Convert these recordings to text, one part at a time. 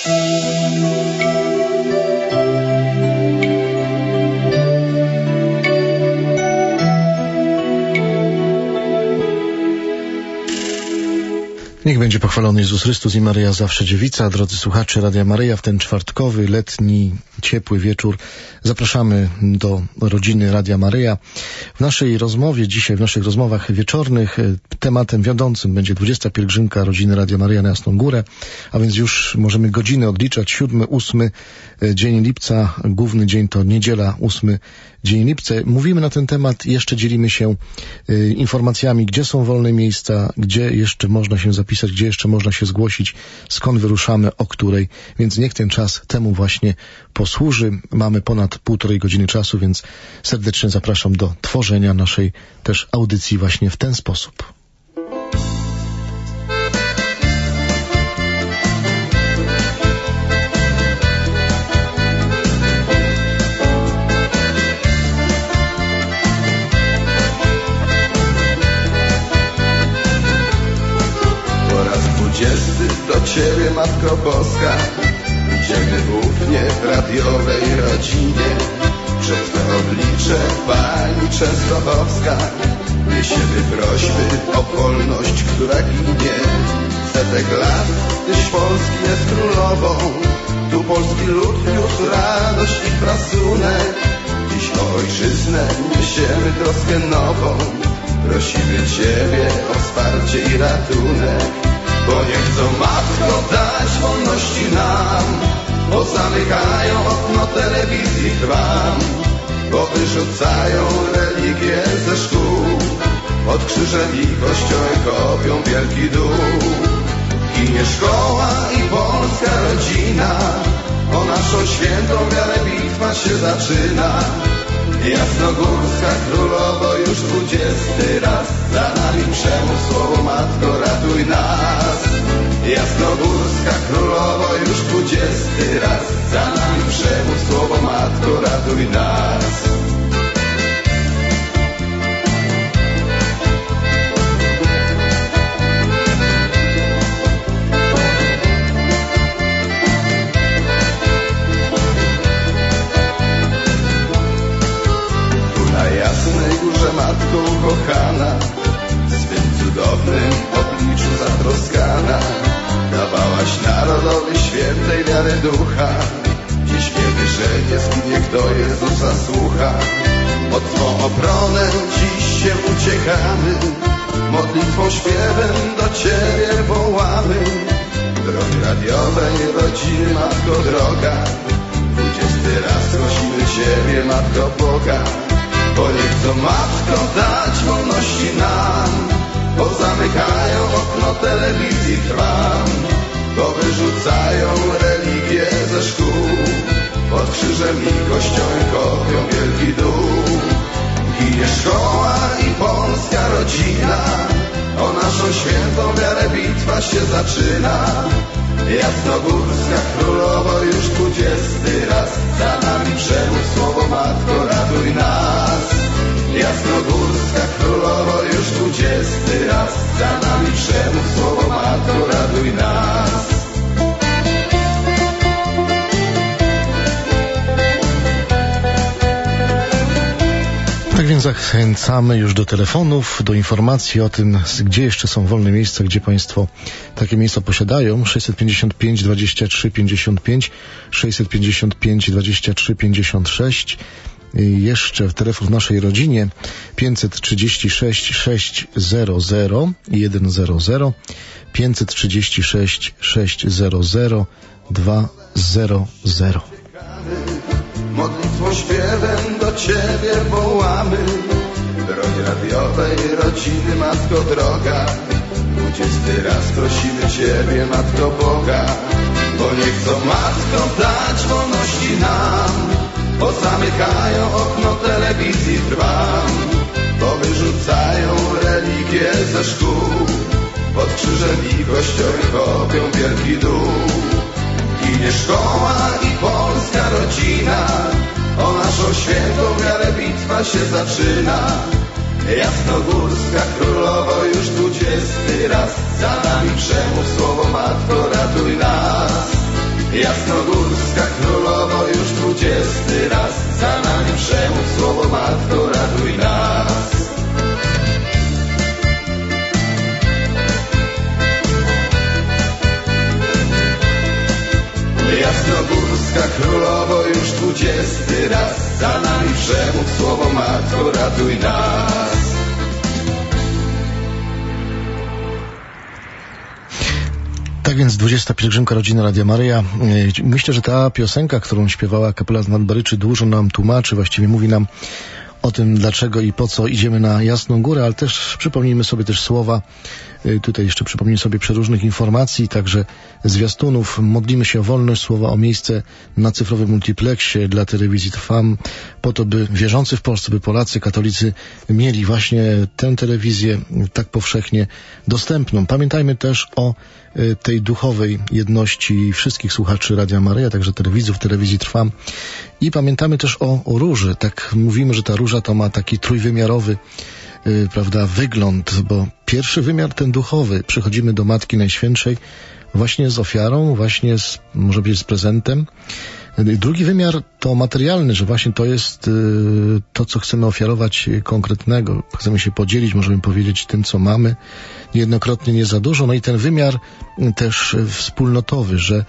Niech będzie pochwalony Jezus Chrystus i Maryja zawsze dziewica. Drodzy słuchacze Radia Maryja, w ten czwartkowy, letni, ciepły wieczór zapraszamy do rodziny Radia Maryja. W naszej rozmowie dzisiaj, w naszych rozmowach wieczornych tematem wiodącym będzie 20. pielgrzymka rodziny Radia Maryja na Jasną Górę, a więc już możemy godziny odliczać. 7, 8 dzień lipca, główny dzień to niedziela, 8 dzień lipca. Mówimy na ten temat, jeszcze dzielimy się informacjami, gdzie są wolne miejsca, gdzie jeszcze można się zapisać, gdzie jeszcze można się zgłosić, skąd wyruszamy, o której, więc niech ten czas temu właśnie posłuży. Mamy ponad 1,5 godziny czasu, więc serdecznie zapraszam do tworzenia naszej też audycji właśnie w ten sposób. Do Ciebie, Matko Boska, idziemy ufnie w radiowej rodzinie. Przed Twe oblicze Pani Częstochowska niesiemy prośby o wolność, która ginie. Setek lat Tyś Polski jest królową, tu polski lud niósł radość i prasunek. Dziś o ojczyznę niesiemy troskę nową, prosimy Ciebie o wsparcie i ratunek. Bo nie chcą, Matko, dać wolności nam, bo zamykają okno telewizji Wam, bo wyrzucają religię ze szkół, pod krzyżem i kościołem kopią wielki dół. Ginie szkoła i polska rodzina, o naszą świętą wiarę bitwa się zaczyna. Jasnogórska królowo, już 20 raz, za nami przemoc, słowo Matko, ratuj nas. Jasnogórska królowo, już 20 raz, za nami przemoc, słowo Matko, ratuj nas. Matko ukochana, swym cudownym obliczu zatroskana, dawałaś narodowi świętej wiary ducha. Dziś wiemy, że nie zginie, kto Jezusa słucha. Pod Twą obronę dziś się uciekamy, modlitwą, śpiewem do Ciebie wołamy. Drogi radiowej rodziny, Matko droga, 20 raz prosimy Ciebie, Matko Boga. Bo nie chcą, Matko, dać wolności nam, bo zamykają okno telewizji Wam, bo wyrzucają religię ze szkół, pod krzyżem i kościołem kopią wielki dół. Ginie szkoła i polska rodzina, o naszą świętą wiarę bitwa się zaczyna. Jasnogórska królowo, już 20 raz, za nami przemoc, słowo Matko, ratuj nas. Jasnogórska królowo, już 20 raz, za nami przemoc, słowo Matko, ratuj nas. Tak więc zachęcamy już do telefonów, do informacji o tym, gdzie jeszcze są wolne miejsca, gdzie Państwo takie miejsca posiadają. 655 23 55, 655 23 56. Jeszcze telefon w naszej rodzinie 536 600 100, 536 600 200. Modlitwą, śpiewem do Ciebie wołamy. Drogi radiowej rodziny, Matko droga, 20 raz prosimy Ciebie, Matko Boga. Bo nie chcą, Matko, dać wolności nam, bo zamykają okno telewizji Wam, bo wyrzucają religię ze szkół, pod krzyżem i kościołem kopią wielki dół. Ginie szkoła i polska rodzina, o naszą świętą wiarę bitwa się zaczyna. Jasnogórska królowo, już 20 raz, za nami przemoc, słowo Matko, ratuj nas. Jasnogórska królowo już 20 raz, za nami przemów słowo matko, ratuj nas. Jasnogórska królowo już 20 raz, za nami przemów słowo matko, ratuj nas. Tak więc 20. pielgrzymka Rodziny Radia Maryja. Myślę, że ta piosenka, którą śpiewała kapela z Nadbaryczy, dużo nam tłumaczy, właściwie mówi nam o tym, dlaczego i po co idziemy na Jasną Górę, ale też przypomnijmy sobie też słowa, tutaj jeszcze przypomnijmy sobie przeróżnych informacji, także zwiastunów. Modlimy się o wolność słowa, o miejsce na cyfrowym multiplexie dla telewizji Trwam, po to, by wierzący w Polsce, by Polacy, katolicy mieli właśnie tę telewizję tak powszechnie dostępną. Pamiętajmy też o tej duchowej jedności wszystkich słuchaczy Radia Maryja, także telewidzów, telewizji Trwam. I pamiętamy też o róży. Tak mówimy, że ta róża to ma taki trójwymiarowy, prawda, wygląd, bo pierwszy wymiar, ten duchowy, przychodzimy do Matki Najświętszej właśnie z ofiarą, właśnie może być z prezentem. Drugi wymiar to materialny, że właśnie to jest to, co chcemy ofiarować konkretnego. Chcemy się podzielić, możemy powiedzieć tym, co mamy. Niejednokrotnie nie za dużo. No i ten wymiar też wspólnotowy, że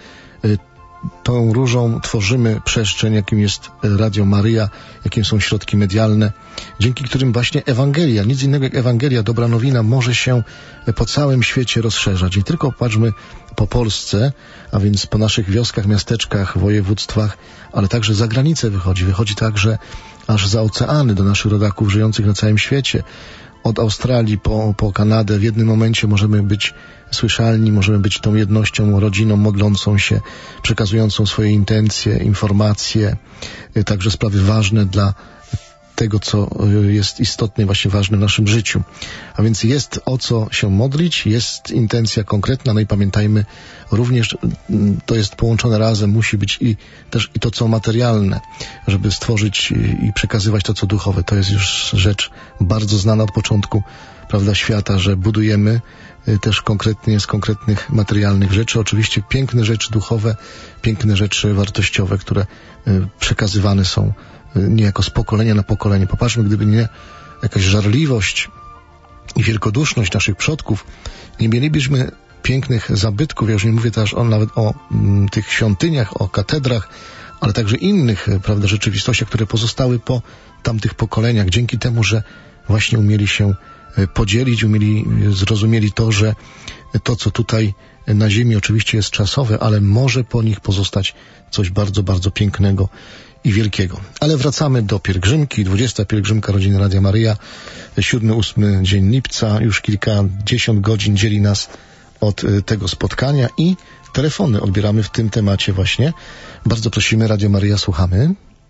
tą różą tworzymy przestrzeń, jakim jest Radio Maryja, jakim są środki medialne, dzięki którym właśnie Ewangelia, nic innego jak Ewangelia, dobra nowina, może się po całym świecie rozszerzać. Nie tylko patrzmy po Polsce, a więc po naszych wioskach, miasteczkach, województwach, ale także za granicę wychodzi także aż za oceany do naszych rodaków żyjących na całym świecie. Od Australii po Kanadę w jednym momencie możemy być słyszalni, możemy być tą jednością, rodziną modlącą się, przekazującą swoje intencje, informacje, także sprawy ważne dla tego, co jest istotne, właśnie ważne w naszym życiu. A więc jest o co się modlić, jest intencja konkretna, no i pamiętajmy również, to jest połączone razem, musi być i też i to, co materialne, żeby stworzyć i przekazywać to, co duchowe. To jest już rzecz bardzo znana od początku, prawda, świata, że budujemy też konkretnie z konkretnych materialnych rzeczy. Oczywiście piękne rzeczy duchowe, piękne rzeczy wartościowe, które przekazywane są niejako z pokolenia na pokolenie. Popatrzmy, gdyby nie jakaś żarliwość i wielkoduszność naszych przodków, nie mielibyśmy pięknych zabytków. Ja już nie mówię też nawet o tych świątyniach, o katedrach, ale także innych, prawda, rzeczywistościach, które pozostały po tamtych pokoleniach, dzięki temu, że właśnie umieli się podzielić, zrozumieli to, że to, co tutaj na ziemi oczywiście jest czasowe, ale może po nich pozostać coś bardzo, bardzo pięknego i wielkiego. Ale wracamy do pielgrzymki. 20. pielgrzymka Rodziny Radia Maryja, 7-8 dzień lipca, już kilkadziesiąt godzin dzieli nas od tego spotkania i telefony odbieramy w tym temacie właśnie. Bardzo prosimy, Radio Maryja, słuchamy.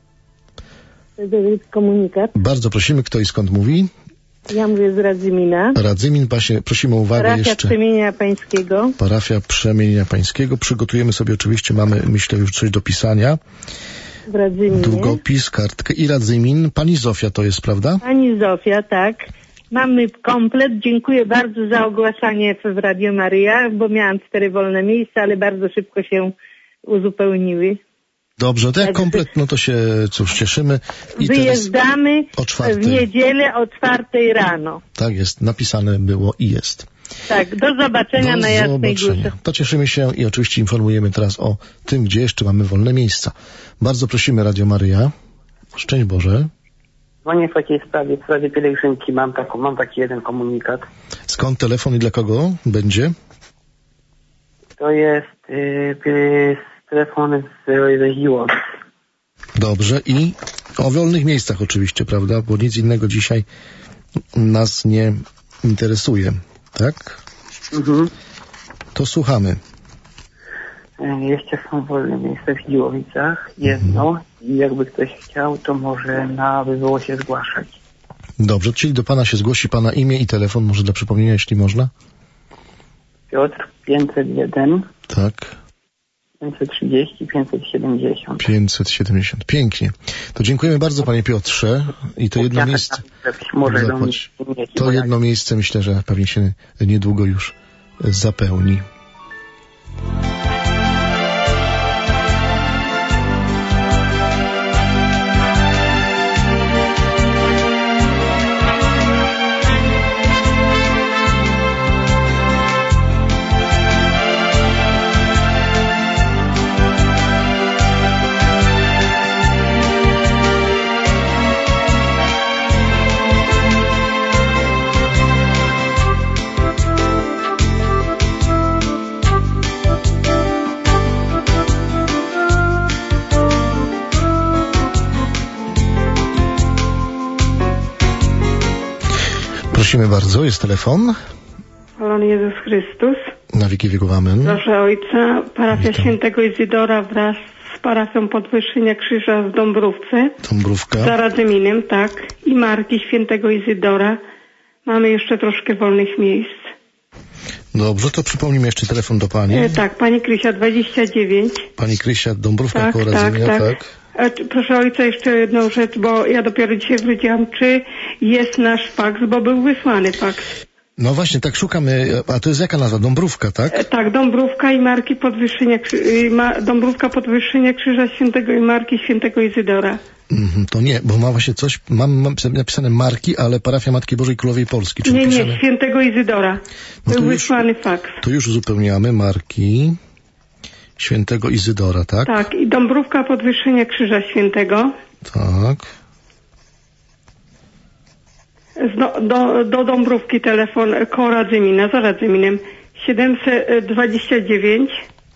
Komunikat. Bardzo prosimy, kto i skąd mówi? Ja mówię z Radzymina. Radzymien, właśnie prosimy o uwagę Parafia jeszcze. Przemienienia Pańskiego. Parafia Przemienienia Pańskiego. Przygotujemy sobie oczywiście, mamy, myślę, już coś do pisania. W Radzyminie. Długopis, kartkę i Radzymin. Pani Zofia to jest, prawda? Pani Zofia, tak. Mamy komplet. Dziękuję bardzo za ogłaszanie w Radio Maryja, bo miałam 4 wolne miejsca, ale bardzo szybko się uzupełniły. Dobrze, to jak komplet, no to się, cóż, cieszymy. I wyjeżdżamy w niedzielę o 4 rano. Tak jest, napisane było i jest. Tak, do zobaczenia na Jasnej Górze. To cieszymy się i oczywiście informujemy teraz o tym, gdzie jeszcze mamy wolne miejsca. Bardzo prosimy, Radio Maryja. Szczęść Boże. Dzwonię w takiej sprawie, w sprawie pielgrzymki. Mam taki jeden komunikat. Skąd telefon i dla kogo będzie? To jest telefon z Ziłowic. Dobrze, i o wolnych miejscach oczywiście, prawda? Bo nic innego dzisiaj nas nie interesuje, tak? Mhm. To słuchamy. Jeszcze są wolne miejsca w Ziłowicach, jedno, i jakby ktoś chciał, to może by było się zgłaszać. Dobrze, czyli do Pana się zgłosi Pana imię i telefon, może dla przypomnienia, jeśli można? Piotr 501. Tak. 530, 570. 570. Pięknie. To dziękujemy bardzo, Panie Piotrze. I to jedno miejsce... To jedno miejsce, myślę, że pewnie się niedługo już zapełni. Dziękujemy bardzo. Jest telefon. Chwalony Jezus Chrystus. Na wieki wieków amen. Proszę Ojca, parafia Witam. Świętego Izydora wraz z parafią Podwyższenia Krzyża w Dąbrówce. Dąbrówka. Za Radzyminem, tak. I marki Świętego Izydora. Mamy jeszcze troszkę wolnych miejsc. Dobrze, to przypomnijmy jeszcze telefon do pani. Tak, Pani Krysia 29. Pani Krysia, Dąbrówka Tak, koło tak, Radzymia, tak. Proszę Ojca, jeszcze jedną rzecz, bo ja dopiero dzisiaj wróciłam. Czy jest nasz faks, bo był wysłany faks. No właśnie, tak szukamy. A to jest jaka nazwa? Dąbrówka, tak? Tak, Dąbrówka i marki Podwyższenia Dąbrówka Podwyższenia Krzyża Świętego i marki Świętego Izydora. To nie, bo ma właśnie coś, mam napisane marki, ale parafia Matki Bożej Królowej Polski. Czyli Nie, piszemy... Świętego Izydora. No Był to wysłany faks. To już uzupełniamy marki Świętego Izydora, tak? Tak, i Dąbrówka Podwyższenia Krzyża Świętego. Tak. Do Dąbrówki telefon koło Radzymina, za Radzyminem 729.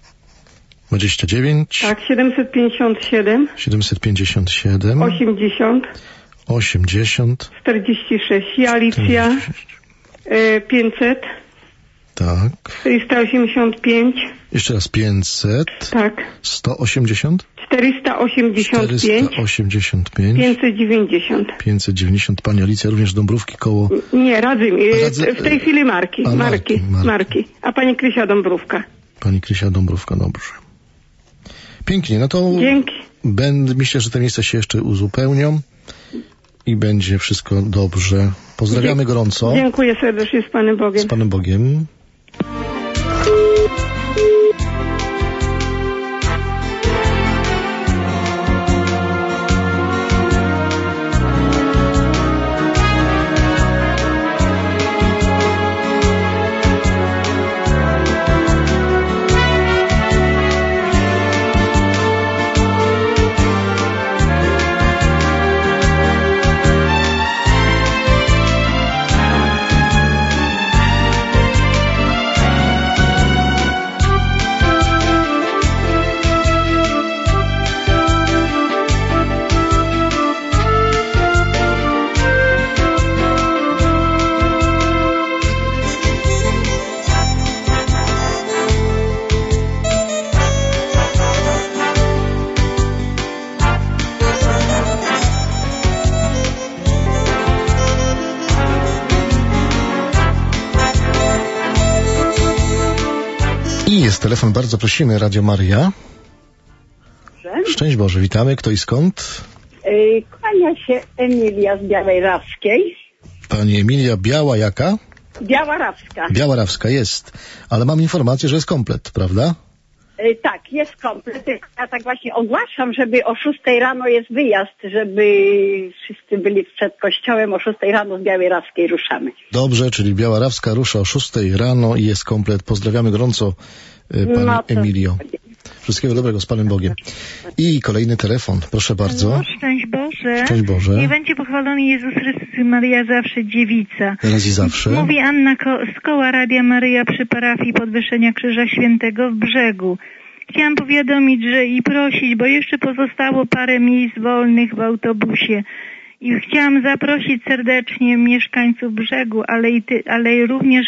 29. Tak, 757. 757. 80. 80. 46. I Alicja 500. Tak. 485. Jeszcze raz 500. Tak. 180. 485. 485. 590. 590. Pani Alicja również z Dąbrówki koło... Nie, w tej chwili marki. A, Marki. A pani Krysia Dąbrówka. Pani Krysia Dąbrówka, dobrze. Pięknie, no to... Dzięki. Myślę, że te miejsca się jeszcze uzupełnią i będzie wszystko dobrze. Pozdrawiamy gorąco. Dziękuję serdecznie, z Panem Bogiem. Z Panem Bogiem. I jest telefon, bardzo prosimy, Radio Maryja. Szczęść Boże, witamy. Kto i skąd? Kłania się Emilia z Białej-Rawskiej. Pani Emilia, Biała jaka? Biała-Rawska. Biała-Rawska jest, ale mam informację, że jest komplet, prawda? Tak, jest komplet. Ja tak właśnie ogłaszam, żeby o 6 rano jest wyjazd, żeby wszyscy byli przed kościołem. O 6 rano z Białej-Rawskiej ruszamy. Dobrze, czyli Biała-Rawska rusza o 6 rano i jest komplet. Pozdrawiamy gorąco Pani Emilio. Wszystkiego dobrego, z Panem Bogiem. I kolejny telefon, proszę bardzo. No, szczęść Boże. Szczęść Boże. Niech będzie pochwalony Jezus Chrystus i Maryja zawsze dziewica. Teraz i zawsze. Mówi Anna z koła Radia Maryja przy parafii Podwyższenia Krzyża Świętego w Brzegu. Chciałam powiadomić, że i prosić, bo jeszcze pozostało parę miejsc wolnych w autobusie. I chciałam zaprosić serdecznie mieszkańców Brzegu, ale również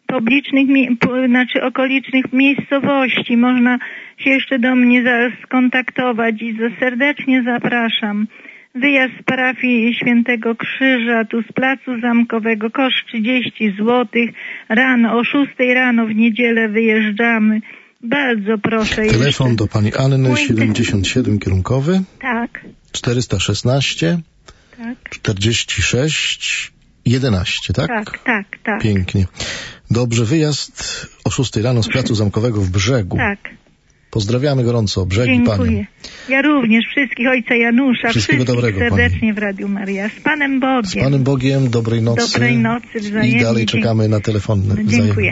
okolicznych miejscowości. Można się jeszcze do mnie skontaktować i serdecznie zapraszam. Wyjazd z parafii Świętego Krzyża, tu z Placu Zamkowego, koszt 30 zł. Rano, o 6 rano w niedzielę wyjeżdżamy. Bardzo proszę. Telefon do pani Anny, 77 kierunkowy. Tak. 416. Tak. 46 11, tak? Tak. Pięknie. Dobrze, wyjazd o 6 rano z Placu Zamkowego w Brzegu. Tak. Pozdrawiamy gorąco, Brzeg i Panią. Dziękuję. Ja również wszystkich, ojca Janusza, wszystkiego dobrego, serdecznie pani. W Radiu Maryja. Z Panem Bogiem. Z Panem Bogiem, dobrej nocy. Dobrej nocy wzajemnie. I dalej czekamy na telefon. Dziękuję.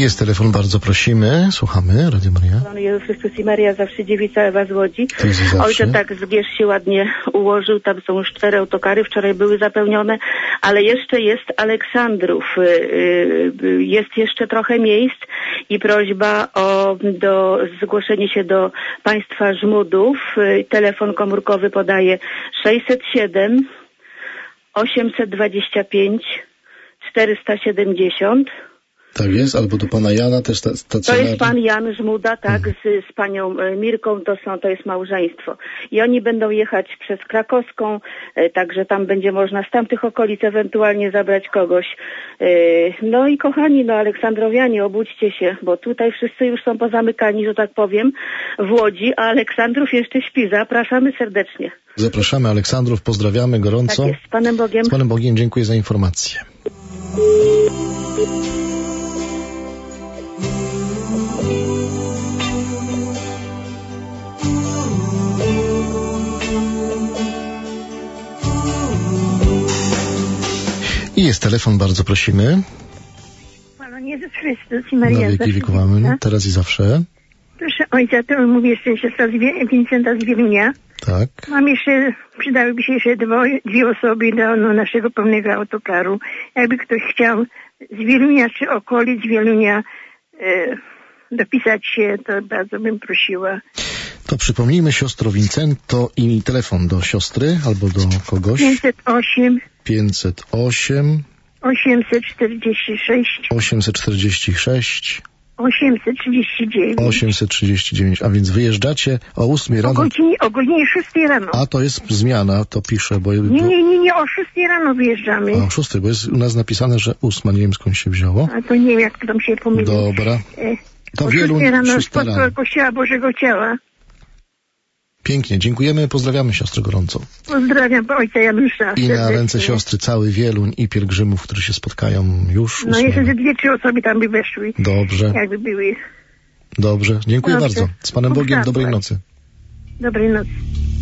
Jest telefon, bardzo prosimy. Słuchamy, Radio Maria. Pan Jezus Chrystus i Maria, zawsze dziewica, Ewa z Łodzi. Ojcze, tak zbierz się ładnie ułożył, tam są już 4 autokary, wczoraj były zapełnione, ale jeszcze jest Aleksandrów. Jest jeszcze trochę miejsc i prośba o zgłoszenie się do państwa Żmudów. Telefon komórkowy podaje 607 825 470. Tak jest, albo do pana Jana też stacjonarnie. To jest pan Jan Żmuda, tak, z panią Mirką, to jest małżeństwo. I oni będą jechać przez Krakowską, także tam będzie można z tamtych okolic ewentualnie zabrać kogoś. No i kochani, Aleksandrowianie, obudźcie się, bo tutaj wszyscy już są pozamykani, że tak powiem, w Łodzi, a Aleksandrów jeszcze śpi. Zapraszamy serdecznie. Zapraszamy Aleksandrów, pozdrawiamy gorąco. Tak jest, z Panem Bogiem. Z Panem Bogiem, dziękuję za informację. I jest telefon, bardzo prosimy. Pan Jezus Chrystus i Maria. Na wieki wieków, amen. Teraz i zawsze. Proszę ojca, to mówię jeszcze siostra Wincenta z Wielunia. Tak. Mam jeszcze, przydałyby się jeszcze dwie osoby do naszego pełnego autokaru. Jakby ktoś chciał z Wielunia czy okolic Wielunia dopisać się, to bardzo bym prosiła. To przypomnijmy, siostro Wincento, i telefon do siostry albo do kogoś. 508 846 839 839, a więc wyjeżdżacie o 8 rano. O godzinie 6 rano. A to jest zmiana, to piszę, bo... Nie, o 6 rano wyjeżdżamy. A o 6, bo jest u nas napisane, że 8, nie wiem skąd się wzięło. A to nie wiem, jak to tam się pomyli. Dobra. To o 6 rano spod Kościoła Bożego Ciała. Pięknie, dziękujemy, pozdrawiamy siostrę gorąco. Pozdrawiam ojca Janusza. I na ręce siostry cały Wieluń i pielgrzymów, którzy się spotkają już 8. jeszcze 2-3 osoby tam by weszły. Dobrze. Jakby były. Dobrze, dziękuję bardzo. Z Panem Bogiem, dobrej nocy. Dobrej nocy.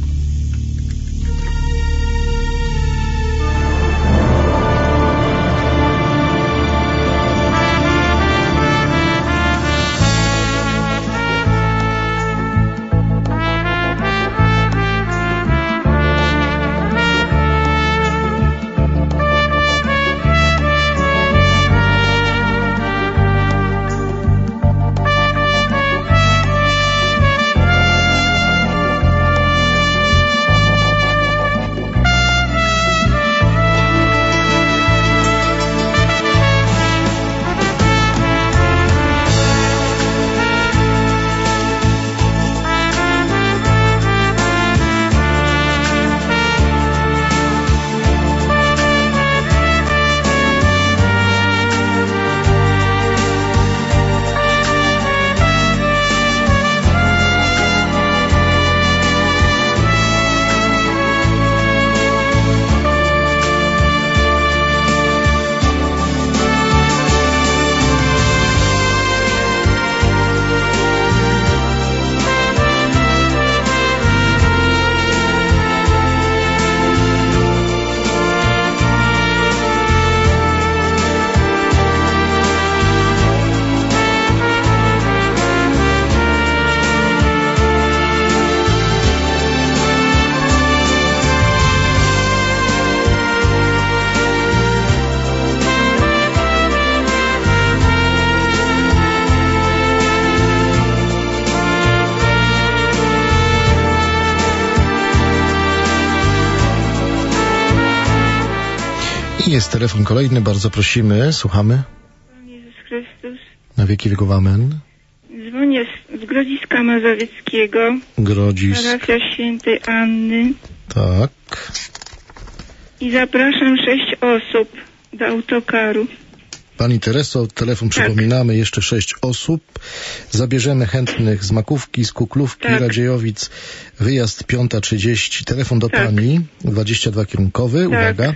Jest telefon kolejny, bardzo prosimy, słuchamy. Pan Jezus Chrystus. Na wieki wieków, amen. Dzwonię z Grodziska Mazowieckiego. Grodzisk. Parafia Świętej Anny. Tak. I zapraszam 6 osób do autokaru. Pani Tereso, telefon przypominamy, jeszcze 6 osób. Zabierzemy chętnych z Makówki, z Kuklówki, Radziejowic. Wyjazd 5:30. Telefon do pani, 22 kierunkowy, uwaga.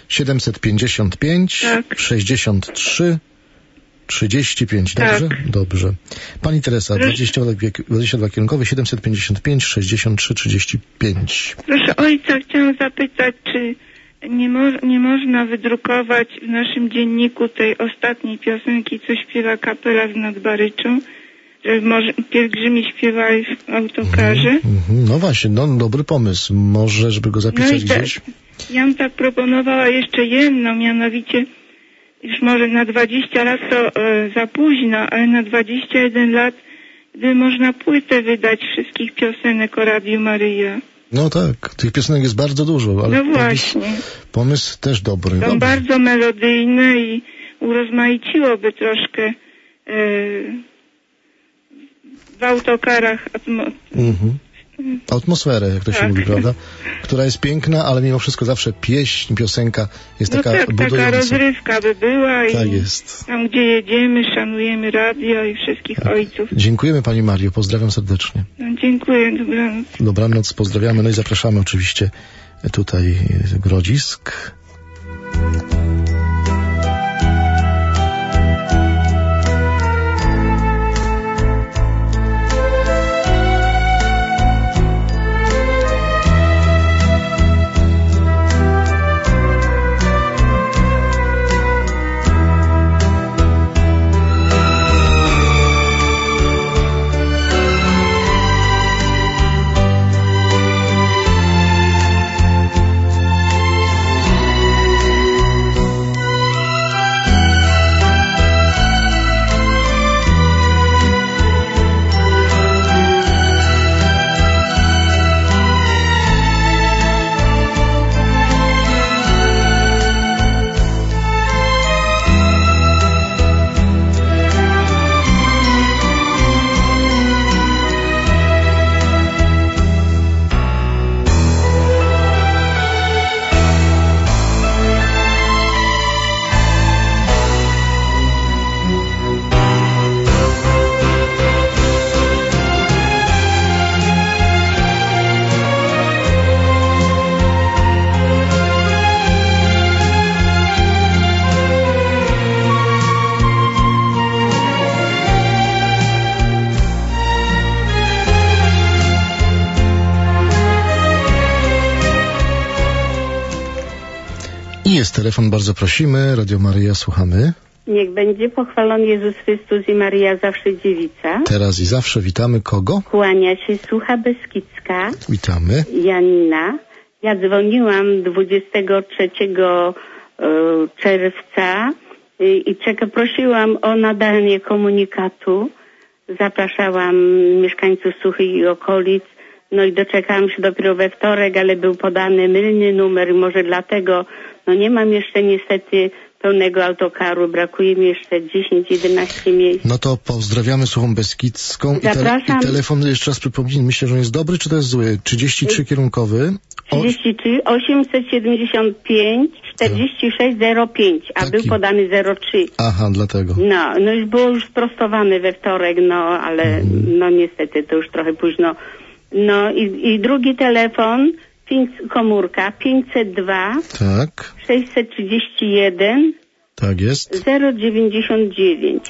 755 63 35, dobrze? Dobrze. Pani Teresa, 22 kierunkowy, 755 63 35. Proszę ojca, chciałam zapytać, czy nie można wydrukować w naszym dzienniku tej ostatniej piosenki, co śpiewa kapela z Nadbaryczą, żeby może pielgrzymi śpiewali w autokarze. No właśnie, no dobry pomysł. Może, żeby go zapisać gdzieś? Ja bym tak proponowała jeszcze jedno, mianowicie już może na 20 lat to za późno, ale na 21 lat gdy można płytę wydać wszystkich piosenek o Radiu Maryja. No tak, tych piosenek jest bardzo dużo, ale no właśnie. Pomysł też dobry. Są bardzo melodyjne i urozmaiciłoby troszkę w autokarach atmosferę, jak to się mówi, prawda? Która jest piękna, ale mimo wszystko zawsze pieśń, piosenka jest taka budująca. Taka rozrywka by była i tak jest. Tam, gdzie jedziemy, szanujemy radio i wszystkich ojców. Dziękujemy Pani Mario, pozdrawiam serdecznie. No, dziękuję, dobranoc. Dobranoc, pozdrawiamy, no i zapraszamy oczywiście tutaj Grodzisk. Jest telefon, bardzo prosimy. Radio Maryja, słuchamy. Niech będzie pochwalony Jezus Chrystus i Maryja zawsze dziewica. Teraz i zawsze witamy kogo? Kłania się Sucha Beskidzka. Witamy. Janina. Ja dzwoniłam 23 czerwca i prosiłam o nadanie komunikatu. Zapraszałam mieszkańców Suchy i okolic. No i doczekałam się dopiero we wtorek, ale był podany mylny numer i może dlatego nie mam jeszcze niestety pełnego autokaru, brakuje mi jeszcze 10-11 miejsc. No to pozdrawiamy Suchą Beskidzką i telefon jeszcze raz przypomnij, myślę, że on jest dobry, czy to jest zły? 33 kierunkowy? 33 875 4605, a był podany 03. Aha, dlatego. No już było już sprostowane we wtorek, ale niestety to już trochę późno. No i drugi telefon, komórka 502 tak 631 tak jest 099.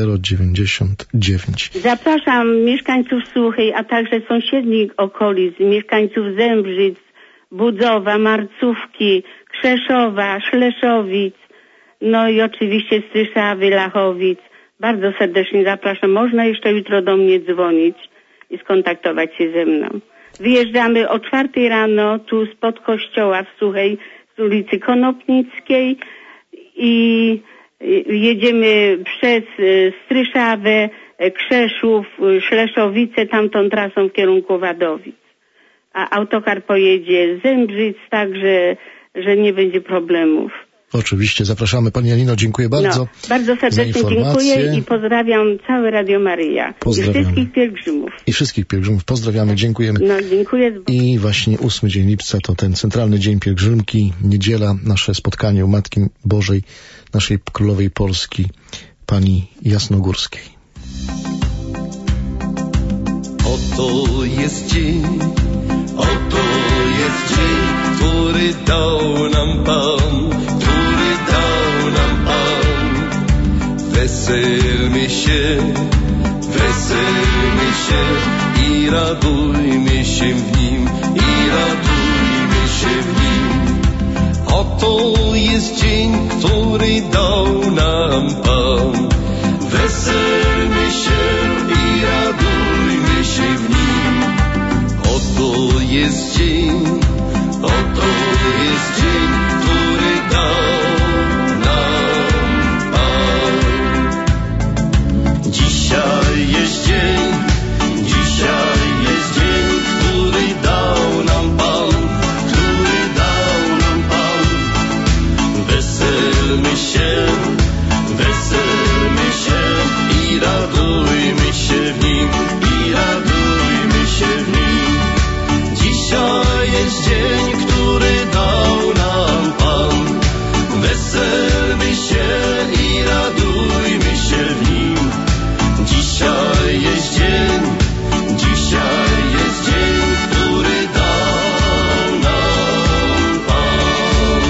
Zapraszam mieszkańców Suchej, a także sąsiednich okolic, mieszkańców Zembrzyc, Budzowa, Marcówki, Krzeszowa, Szleszowic, no i oczywiście Stryszawy, Lachowic. Bardzo serdecznie zapraszam. Można jeszcze jutro do mnie dzwonić i skontaktować się ze mną. Wyjeżdżamy o 4 rano tu spod kościoła w Suchej z ulicy Konopnickiej i jedziemy przez Stryszawę, Krzeszów, Szleszowice, tamtą trasą w kierunku Wadowic. A autokar pojedzie z Zembrzyc, także że nie będzie problemów. Oczywiście, zapraszamy. Pani Janino, dziękuję bardzo. Bardzo serdecznie dziękuję i pozdrawiam całe Radio Maryja. Pozdrawiamy. I wszystkich pielgrzymów. I wszystkich pielgrzymów. Pozdrawiamy, dziękujemy. Dziękuję. I właśnie 8 dzień lipca to ten centralny dzień pielgrzymki. Niedziela, nasze spotkanie u Matki Bożej, naszej Królowej Polski, Pani Jasnogórskiej. Oto jest dzień, który dał nam Pan, Weselmy się i radujmy się w Nim, Oto jest dzień, który dał nam Pan. Weselmy się i radujmy się w nim. Oto jest dzień, który dał nam Pan. Dzisiaj jest dzień, który dał nam Pan, Weselmy się i radujmy się w nim, Dzisiaj jest dzień, który dał nam Pan. Weselmy się i radujmy się w nim. Dzisiaj jest dzień, który dał nam Pan.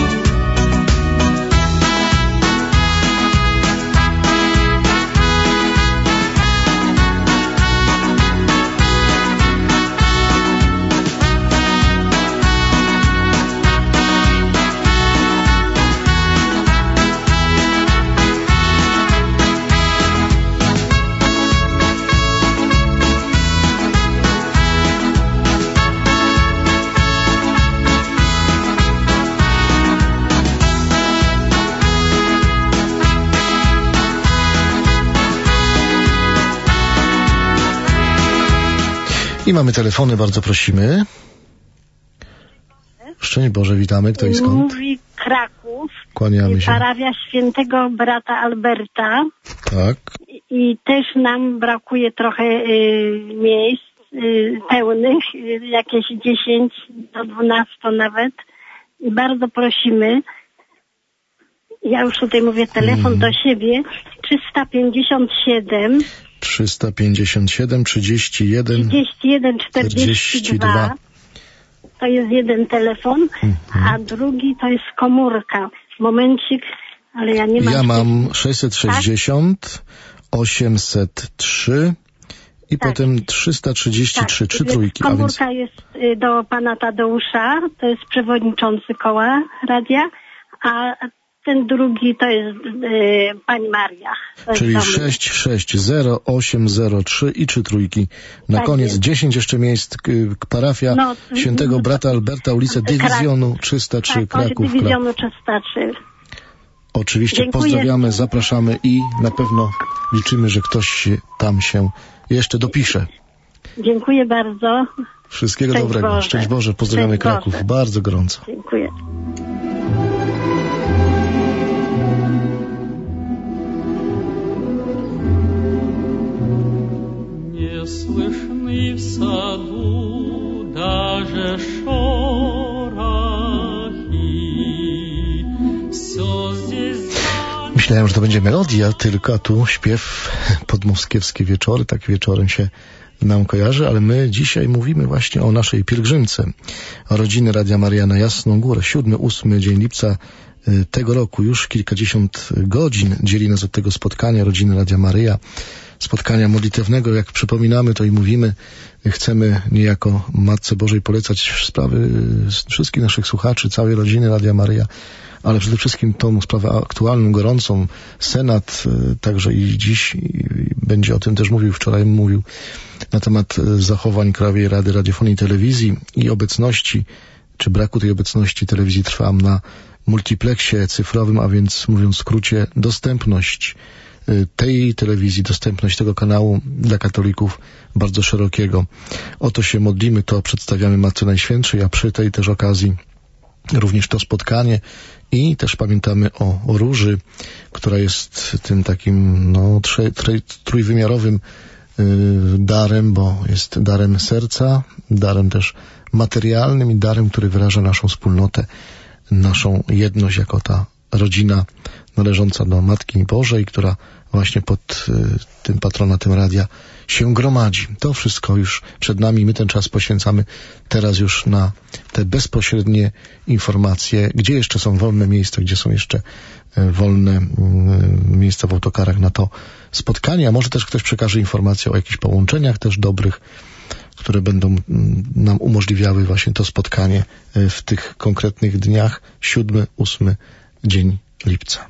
I mamy telefony, bardzo prosimy. Szczęść Boże, witamy. Kto i skąd? Mówi Kraków. Kłaniamy się. Parafia świętego brata Alberta. Tak. I też nam brakuje trochę miejsc pełnych, jakieś 10 do 12 nawet. I bardzo prosimy, ja już tutaj mówię telefon do siebie, 357 31 42. To jest jeden telefon, a drugi to jest komórka. Momencik, ale ja nie mam... Ja mam 660, 803 i potem 333, 3 trójki. Komórka jest do pana Tadeusza, to jest przewodniczący koła radia, a ten drugi to jest pani Maria. Czyli 660, 803 i 3 trójki. Na koniec jest. 10 jeszcze miejsc. Parafia świętego brata Alberta, ulica Dywizjonu 303, Kraków. Dywizjonu 303. Oczywiście. Dziękuję. Pozdrawiamy, zapraszamy i na pewno liczymy, że ktoś tam się jeszcze dopisze. Dziękuję bardzo. Wszystkiego dobrego. Boże. Szczęść Boże. Pozdrawiamy Kraków. Boże. Bardzo gorąco. Dziękuję. Слышны в саду даже шорохи. Все здесь... Myślałem, że to będzie melodia tylko, a tu śpiew podmoskiewskie wieczory, tak wieczorem się nam kojarzy, ale my dzisiaj mówimy właśnie o naszej pielgrzymce, o rodziny Radia Maryja na Jasną Górę. 7-8 dzień lipca tego roku, już kilkadziesiąt godzin dzieli nas od tego spotkania rodziny Radia Maryja, spotkania modlitewnego. Jak przypominamy to i mówimy, chcemy niejako Matce Bożej polecać sprawy wszystkich naszych słuchaczy, całej rodziny Radia Maryja, ale przede wszystkim tą sprawę aktualną, gorącą. Senat także i dziś będzie o tym też mówił, wczoraj mówił na temat zachowań Krajowej Rady Radiofonii i Telewizji i obecności, czy braku tej obecności telewizji Trwam na multiplexie cyfrowym, a więc mówiąc w skrócie, dostępność tej telewizji, dostępność tego kanału dla katolików bardzo szerokiego. O to się modlimy, to przedstawiamy Matce Najświętszej, a przy tej też okazji również to spotkanie i też pamiętamy o Róży, która jest tym takim trójwymiarowym darem, bo jest darem serca, darem też materialnym i darem, który wyraża naszą wspólnotę, naszą jedność jako ta rodzina należąca do Matki Bożej, która właśnie pod tym patronatem radia się gromadzi. To wszystko już przed nami. My ten czas poświęcamy teraz już na te bezpośrednie informacje, gdzie jeszcze są wolne miejsca, gdzie są jeszcze wolne miejsca w autokarach na to spotkanie, a może też ktoś przekaże informację o jakichś połączeniach też dobrych, które będą nam umożliwiały właśnie to spotkanie w tych konkretnych dniach, 7-8 dzień lipca.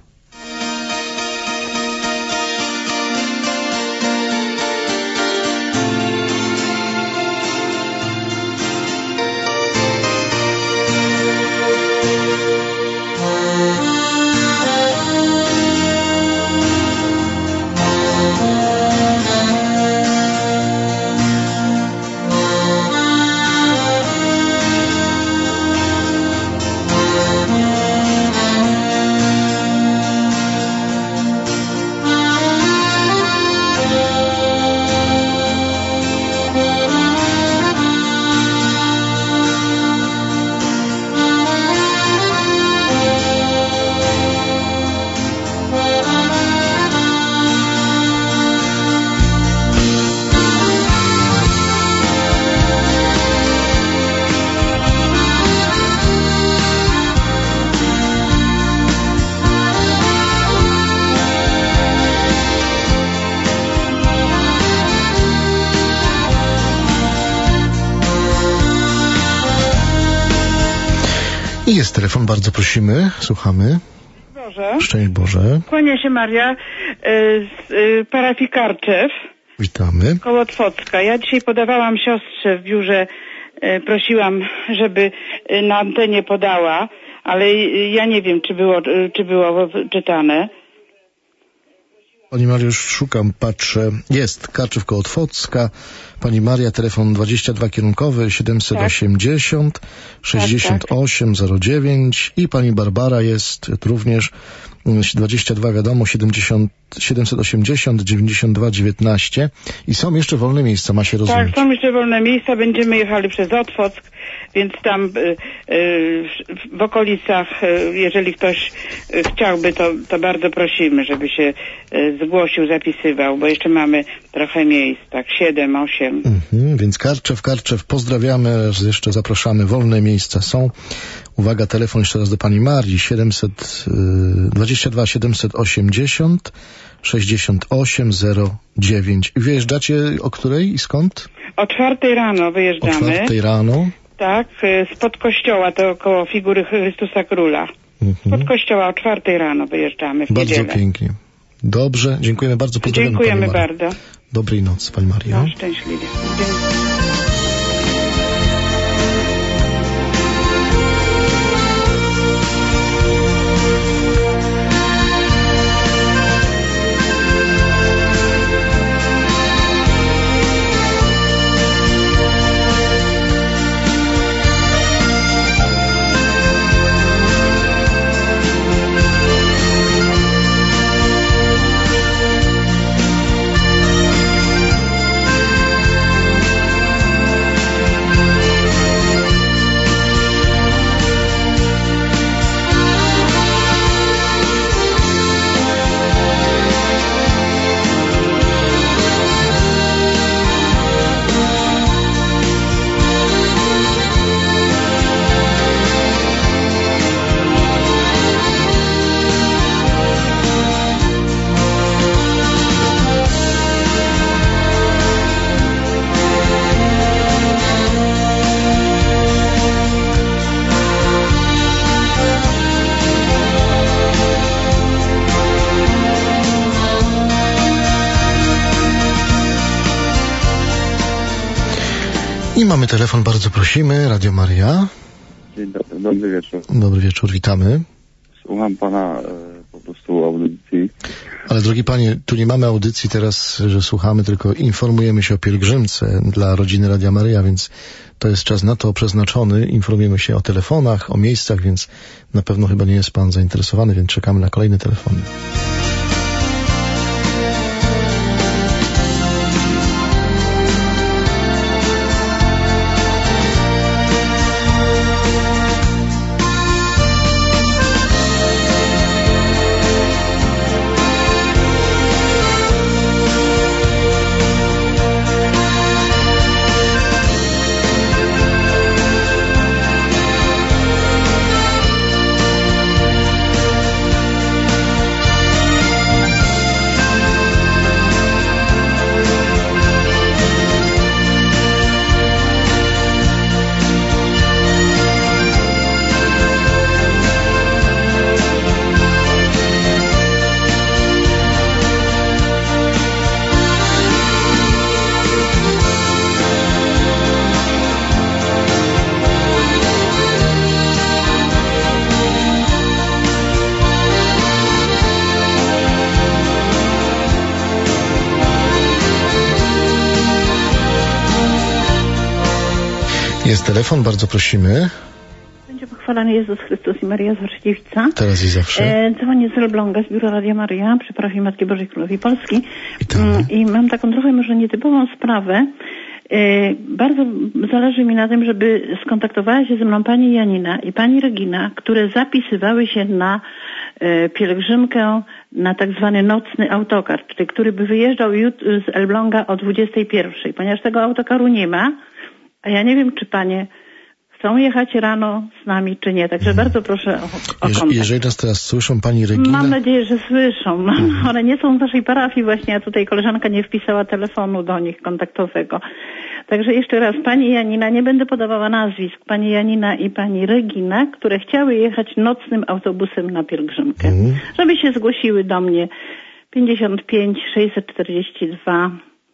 I jest telefon, bardzo prosimy, słuchamy. Boże. Szczęść Boże. Kłania się Maria z parafii Karczew. Witamy. Koło Twocka. Ja dzisiaj podawałam siostrze w biurze, prosiłam, żeby na antenie podała, ale ja nie wiem, czy było czytane. Pani Mariusz, szukam, patrzę. Jest, Karczew koło Twocka. Pani Maria, telefon 22 kierunkowy 780 tak. 68 09 i pani Barbara jest również 22 wiadomo 780 92 19 i są jeszcze wolne miejsca, ma się rozumieć. Tak, są jeszcze wolne miejsca, będziemy jechali przez Otwock, więc tam w okolicach, jeżeli ktoś chciałby, to bardzo prosimy, żeby się zgłosił, zapisywał, bo jeszcze mamy trochę miejsc, tak 7, 8. Więc Karczew, pozdrawiamy, raz jeszcze zapraszamy, wolne miejsca są. Uwaga, telefon jeszcze raz do pani Marii, 22 780 68 09. Wyjeżdżacie o której i skąd? O 4 rano wyjeżdżamy. O 4 rano? Tak, spod kościoła, to koło figury Chrystusa Króla. Spod kościoła o 4 rano wyjeżdżamy w niedzielę. Bardzo pięknie. Dobrze, dziękujemy bardzo. Dziękujemy bardzo. Dobrej nocy, pani Mario. No, szczęśliwie. Dziękuję. I mamy telefon, bardzo prosimy, Radio Maria. Dzień dobry, dobry wieczór. Dobry wieczór, witamy. Słucham pana po prostu audycji. Ale drogi panie, tu nie mamy audycji teraz, że słuchamy, tylko informujemy się o pielgrzymce dla rodziny Radia Maria, więc to jest czas na to przeznaczony. Informujemy się o telefonach, o miejscach, więc na pewno chyba nie jest pan zainteresowany, więc czekamy na kolejne telefony. Jest telefon, bardzo prosimy. Będzie pochwalany Jezus Chrystus i Maria Zawsze Dziewica. Teraz i zawsze. Dzwonię z Elbląga, z Biura Radia Maryja, przy parafii Matki Bożej Królowej Polski. I mam taką trochę może nietypową sprawę. Bardzo zależy mi na tym, żeby skontaktowała się ze mną pani Janina i pani Regina, które zapisywały się na pielgrzymkę na tak zwany nocny autokar, czyli który by wyjeżdżał z Elbląga o 21. Ponieważ tego autokaru nie ma, a ja nie wiem, czy panie chcą jechać rano z nami, czy nie. Także bardzo proszę o kontakt. Jeżeli nas teraz słyszą, pani Regina... Mam nadzieję, że słyszą. One nie są z naszej parafii właśnie, a tutaj koleżanka nie wpisała telefonu do nich kontaktowego. Także jeszcze raz, pani Janina, nie będę podawała nazwisk, pani Janina i pani Regina, które chciały jechać nocnym autobusem na pielgrzymkę. Żeby się zgłosiły do mnie 55 642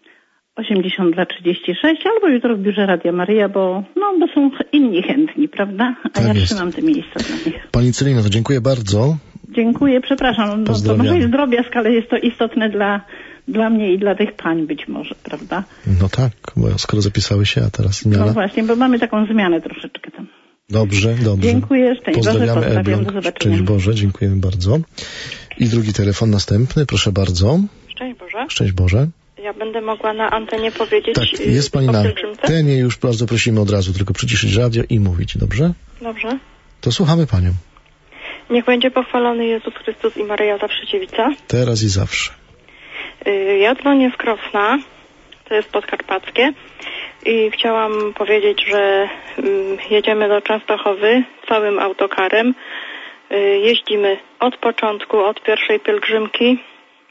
82 36 albo jutro w biurze Radia Maryja, bo są inni chętni, prawda? A tak ja trzymam te miejsca dla nich. Pani Celino, to dziękuję bardzo. Dziękuję, przepraszam. To może jest drobiazg, ale jest to istotne dla mnie i dla tych pań być może, prawda? No tak, bo skoro zapisały się, a teraz zmiana. No właśnie, bo mamy taką zmianę troszeczkę tam. Dobrze. Dziękuję, szczęść pozdrawiamy Boże, pozdrawiam, do zobaczenia. Szczęść Boże, dziękujemy bardzo. I drugi telefon następny, proszę bardzo. Szczęść Boże. Szczęść Boże. Ja będę mogła na antenie powiedzieć... Tak, jest pani na antenie, już bardzo prosimy od razu tylko przyciszyć radio i mówić, dobrze? Dobrze. To słuchamy panią. Niech będzie pochwalony Jezus Chrystus i Maryja Zawsze Dziewica. Teraz i zawsze. Ja dzwonię z Krosna, to jest podkarpackie, i chciałam powiedzieć, że jedziemy do Częstochowy całym autokarem. Jeździmy od początku, od pierwszej pielgrzymki.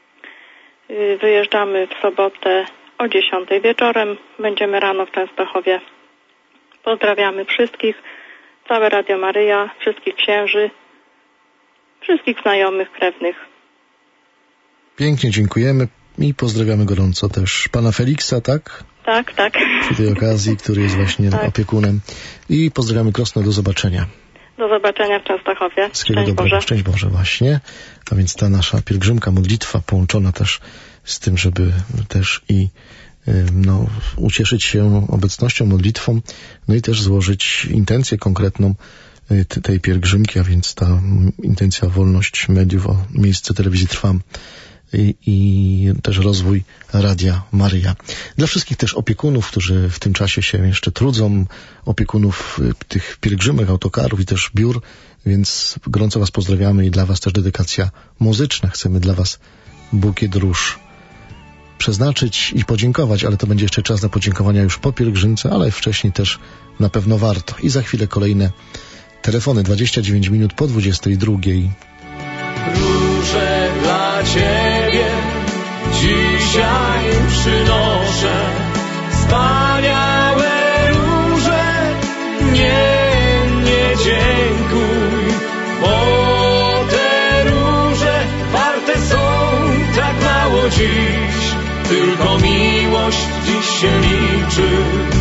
Wyjeżdżamy w sobotę o 10 wieczorem. Będziemy rano w Częstochowie. Pozdrawiamy wszystkich, całe Radio Maryja, wszystkich księży, wszystkich znajomych, krewnych. Pięknie dziękujemy i pozdrawiamy gorąco też pana Feliksa, tak? Tak. Przy tej okazji, który jest właśnie opiekunem. I pozdrawiamy Krosno, do zobaczenia. Do zobaczenia w Częstochowie. Szczęść Boże. Szczęść Boże właśnie. A więc ta nasza pielgrzymka, modlitwa połączona też z tym, żeby też i ucieszyć się obecnością, modlitwą, no i też złożyć intencję konkretną tej pielgrzymki, a więc ta intencja wolność mediów, o miejsce telewizji Trwam i też rozwój Radia Maryja. Dla wszystkich też opiekunów, którzy w tym czasie się jeszcze trudzą, opiekunów tych pielgrzymek, autokarów i też biur, więc gorąco was pozdrawiamy i dla was też dedykacja muzyczna. Chcemy dla was bukiet róż przeznaczyć i podziękować, ale to będzie jeszcze czas na podziękowania już po pielgrzymce, ale wcześniej też na pewno warto. I za chwilę kolejne telefony, 29 minut po 22. Róże dla Ciebie dzisiaj przynoszę, wspaniałe róże, nie dziękuj, bo te róże warte są tak mało dziś, tylko miłość dziś się liczy,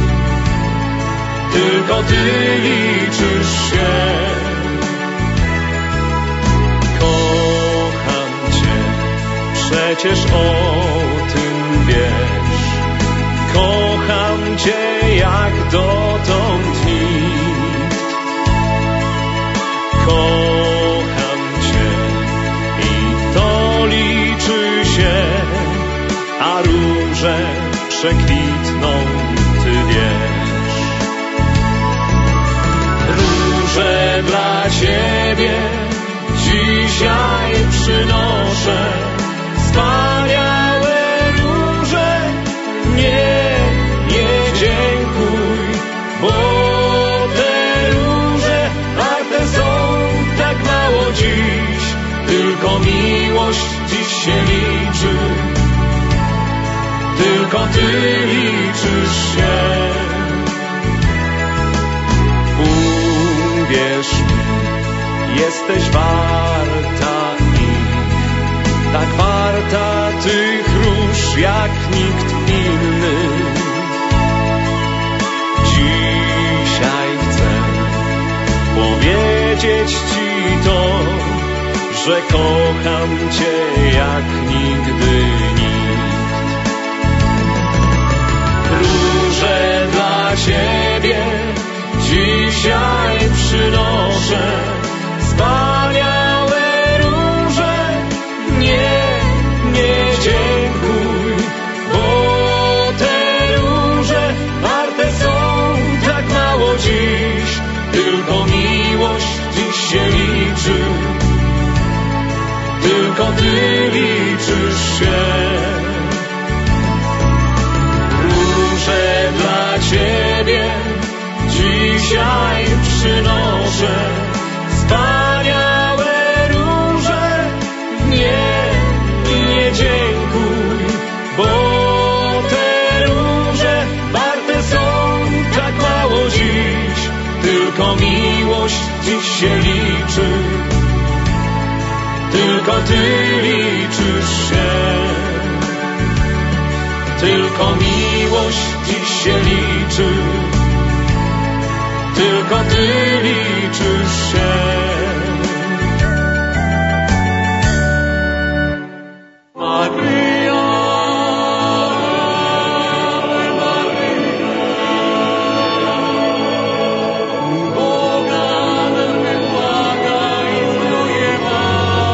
tylko Ty liczysz się. Przecież o tym wiesz, kocham Cię jak dotąd nikt. Kocham Cię i to liczy się, a róże przekwitną, Ty wiesz. Róże dla Ciebie dzisiaj przynoszę, wspaniałe róże, nie dziękuj, bo te róże warte są tak mało dziś, tylko miłość dziś się liczy, tylko Ty liczysz się. Uwierz mi, jesteś warta tak warta tych róż jak nikt inny. Dzisiaj chcę powiedzieć Ci to, że kocham Cię jak nigdy nikt. Róże dla Ciebie przynoszę wspaniałe róże. Nie dziękuj, bo te róże warte są tak mało dziś. Tylko miłość dziś się liczy, tylko Ty liczysz się. Róże dla Ciebie dzisiaj przynoszę, wspaniałe róże. Nie dziękuj, bo te róże warte są tak mało dziś. Tylko miłość dziś się liczy, tylko Ty liczysz się. Tylko miłość dziś się liczy, tylko Ty liczysz się. Maryja, Boga wybłagaj, zdrowie.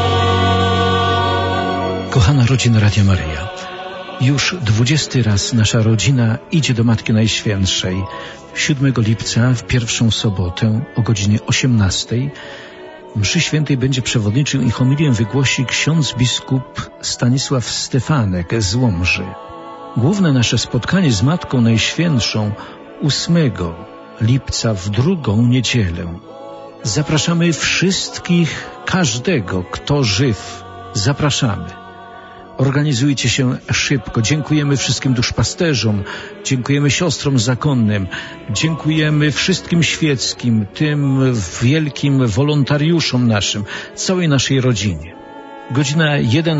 Kochana rodzina Radia Maryja, już 20 raz nasza rodzina idzie do Matki Najświętszej. 7 lipca w pierwszą sobotę o godzinie 18 mszy świętej będzie przewodniczył i homilię wygłosi ksiądz biskup Stanisław Stefanek z Łomży. Główne nasze spotkanie z Matką Najświętszą 8 lipca w drugą niedzielę. Zapraszamy wszystkich, każdego, kto żyw. Zapraszamy. Organizujcie się szybko. Dziękujemy wszystkim duszpasterzom, dziękujemy siostrom zakonnym, dziękujemy wszystkim świeckim, tym wielkim wolontariuszom naszym, całej naszej rodzinie. Godzina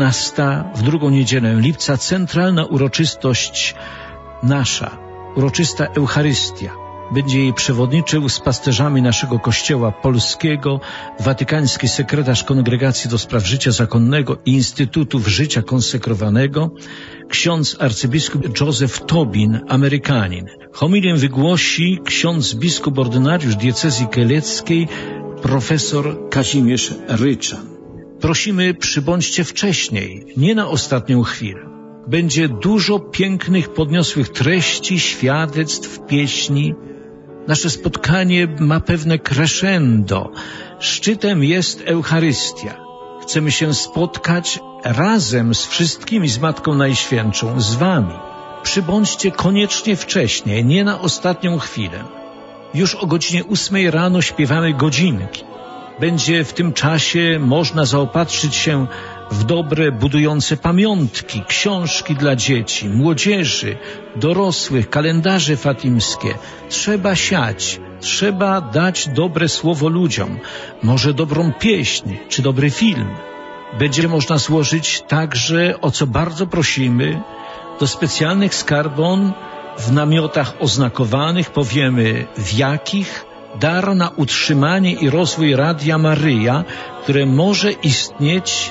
11 w drugą niedzielę lipca, centralna uroczystość nasza, uroczysta Eucharystia. Będzie jej przewodniczył z pasterzami naszego Kościoła Polskiego watykański sekretarz Kongregacji do Spraw Życia Zakonnego i Instytutów Życia Konsekrowanego, ksiądz arcybiskup Józef Tobin, Amerykanin. Homilię wygłosi ksiądz biskup ordynariusz diecezji kieleckiej, profesor Kazimierz Ryczan. Prosimy, przybądźcie wcześniej, nie na ostatnią chwilę. Będzie dużo pięknych, podniosłych treści, świadectw, pieśni. Nasze spotkanie ma pewne crescendo. Szczytem jest Eucharystia. Chcemy się spotkać razem z wszystkimi, z Matką Najświętszą, z Wami. Przybądźcie koniecznie wcześniej, nie na ostatnią chwilę. Już o godzinie 8 rano śpiewamy godzinki. Będzie w tym czasie można zaopatrzyć się w dobre, budujące pamiątki, książki dla dzieci, młodzieży, dorosłych, kalendarze fatimskie. Trzeba siać, trzeba dać dobre słowo ludziom, może dobrą pieśń czy dobry film. Będzie można złożyć także, o co bardzo prosimy, do specjalnych skarbon w namiotach oznakowanych, powiemy w jakich, dar na utrzymanie i rozwój Radia Maryja, które może istnieć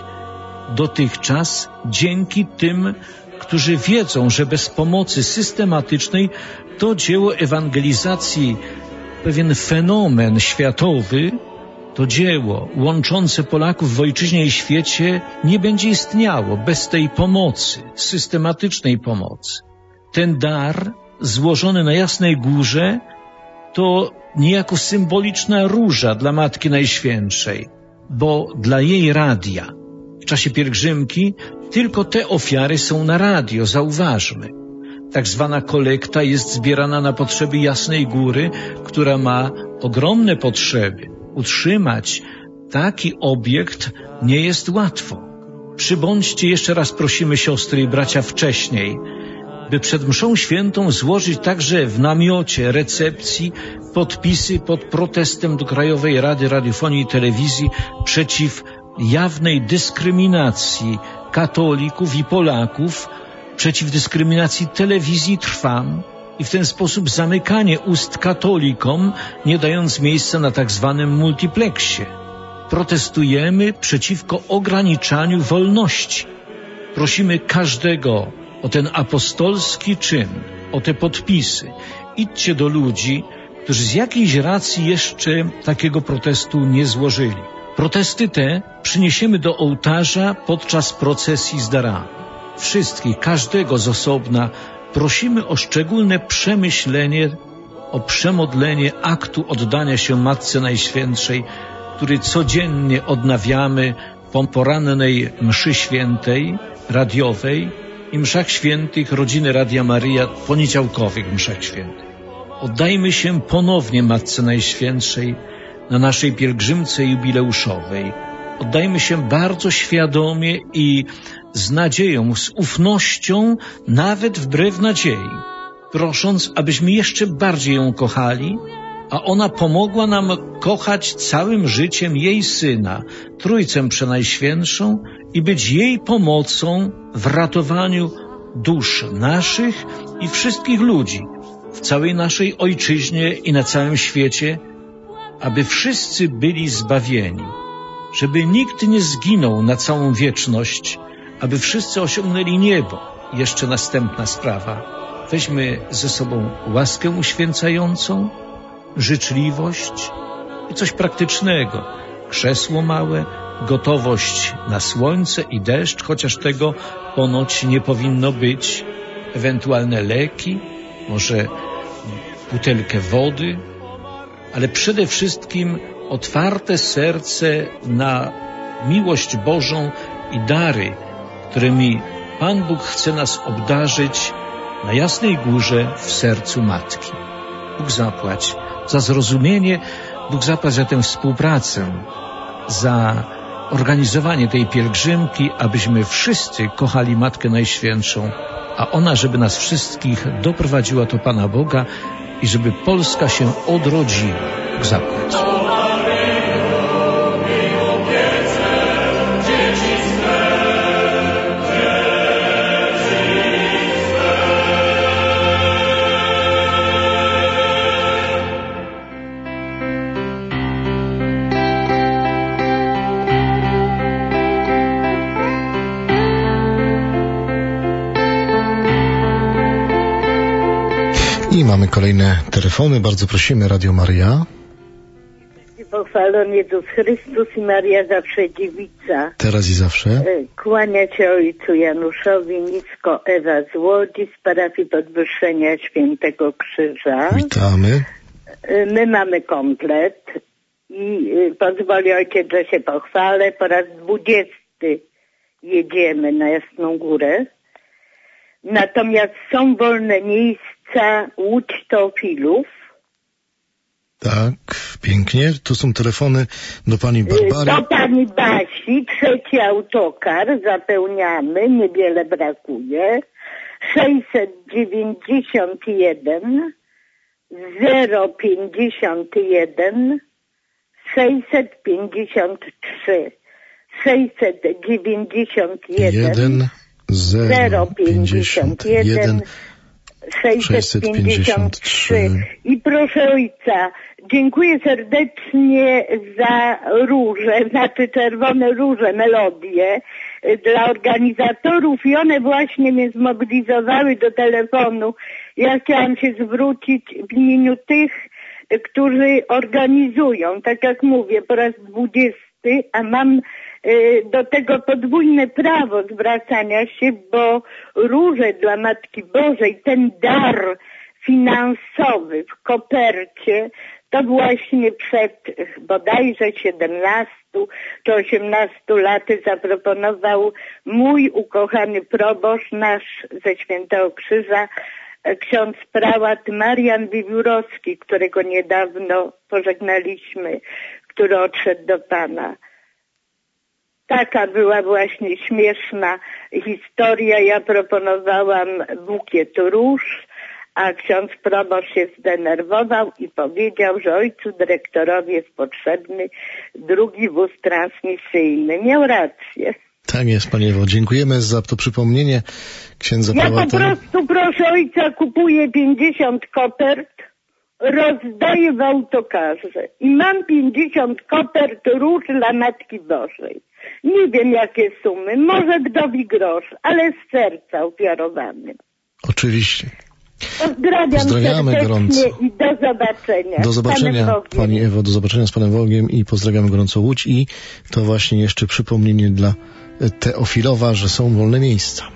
dotychczas dzięki tym, którzy wiedzą, że bez pomocy systematycznej to dzieło ewangelizacji, pewien fenomen światowy, to dzieło łączące Polaków w ojczyźnie i świecie nie będzie istniało bez tej pomocy, systematycznej pomocy. Ten dar złożony na Jasnej Górze to niejako symboliczna róża dla Matki Najświętszej, bo dla jej radia w czasie pielgrzymki tylko te ofiary są na radio, zauważmy. Tak zwana kolekta jest zbierana na potrzeby Jasnej Góry, która ma ogromne potrzeby. Utrzymać taki obiekt nie jest łatwo. Przybądźcie, jeszcze raz prosimy siostry i bracia wcześniej, by przed mszą świętą złożyć także w namiocie recepcji podpisy pod protestem do Krajowej Rady Radiofonii i Telewizji przeciw jawnej dyskryminacji katolików i Polaków, przeciw dyskryminacji telewizji Trwam i w ten sposób zamykanie ust katolikom, nie dając miejsca na tak zwanym multiplexie. Protestujemy przeciwko ograniczaniu wolności. Prosimy każdego o ten apostolski czyn, o te podpisy. Idźcie do ludzi, którzy z jakiejś racji jeszcze takiego protestu nie złożyli. Protesty te przyniesiemy do ołtarza podczas procesji z darami. Wszystkich, każdego z osobna prosimy o szczególne przemyślenie, o przemodlenie aktu oddania się Matce Najświętszej, który codziennie odnawiamy po porannej mszy świętej, radiowej i mszach świętych rodziny Radia Maryja, poniedziałkowych mszach świętych. Oddajmy się ponownie Matce Najświętszej na naszej pielgrzymce jubileuszowej. Oddajmy się bardzo świadomie i z nadzieją, z ufnością, nawet wbrew nadziei, prosząc, abyśmy jeszcze bardziej ją kochali, a ona pomogła nam kochać całym życiem jej Syna, Trójcę Przenajświętszą i być jej pomocą w ratowaniu dusz naszych i wszystkich ludzi w całej naszej ojczyźnie i na całym świecie, aby wszyscy byli zbawieni, żeby nikt nie zginął na całą wieczność, aby wszyscy osiągnęli niebo. Jeszcze następna sprawa. Weźmy ze sobą łaskę uświęcającą, życzliwość i coś praktycznego. Krzesło małe, gotowość na słońce i deszcz, chociaż tego ponoć nie powinno być, ewentualne leki, może butelkę wody, ale przede wszystkim otwarte serce na miłość Bożą i dary, którymi Pan Bóg chce nas obdarzyć na Jasnej Górze w sercu Matki. Bóg zapłać za zrozumienie, Bóg zapłać za tę współpracę, za organizowanie tej pielgrzymki, abyśmy wszyscy kochali Matkę Najświętszą, a ona, żeby nas wszystkich doprowadziła do Pana Boga i żeby Polska się odrodziła. Bóg zapłać. I mamy kolejne telefony. Bardzo prosimy, Radio Maryja. Pochwalony Jezus Chrystus i Maria zawsze dziewica. Teraz i zawsze. Kłania się ojcu Januszowi nisko, Ewa z Łodzi z parafii Podwyższenia Świętego Krzyża. Witamy. My mamy komplet i pozwoli ojciec, że się pochwalę. Po raz 20 jedziemy na Jasną Górę. Natomiast są wolne miejsca Łódź Teofilów. Tak, pięknie. Tu są telefony do pani Barbary. Do pani Basi, 3 autokar, zapełniamy, niewiele brakuje. 691 051 653 691 051 653. I proszę ojca, dziękuję serdecznie za róże, znaczy czerwone róże, melodie dla organizatorów i one właśnie mnie zmobilizowały do telefonu. Ja chciałam się zwrócić w imieniu tych, którzy organizują, tak jak mówię, po raz 20, a mam do tego podwójne prawo zwracania się, bo róże dla Matki Bożej, ten dar finansowy w kopercie, to właśnie przed bodajże 17 czy 18 laty zaproponował mój ukochany proboszcz, nasz ze Świętego Krzyża, ksiądz prałat Marian Wiewiórowski, którego niedawno pożegnaliśmy, który odszedł do Pana. Taka była właśnie śmieszna historia. Ja proponowałam bukiet róż, a ksiądz proboszcz się zdenerwował i powiedział, że ojcu dyrektorowi jest potrzebny drugi wóz transmisyjny. Miał rację. Tak jest, Panie Ewo. Dziękujemy za to przypomnienie księdza prałata. Ja po prostu, proszę ojca, kupuję 50 kopert, rozdaję w autokarze i mam 50 kopert róż dla Matki Bożej. Nie wiem jakie sumy, może wdowi grosz, ale z serca ofiarowany. Oczywiście. Pozdrawiamy gorąco. I do zobaczenia. Do zobaczenia, Pani Ewo, do zobaczenia z Panem Bogiem i pozdrawiamy gorąco Łódź. I to właśnie jeszcze przypomnienie dla Teofilowa, że są wolne miejsca.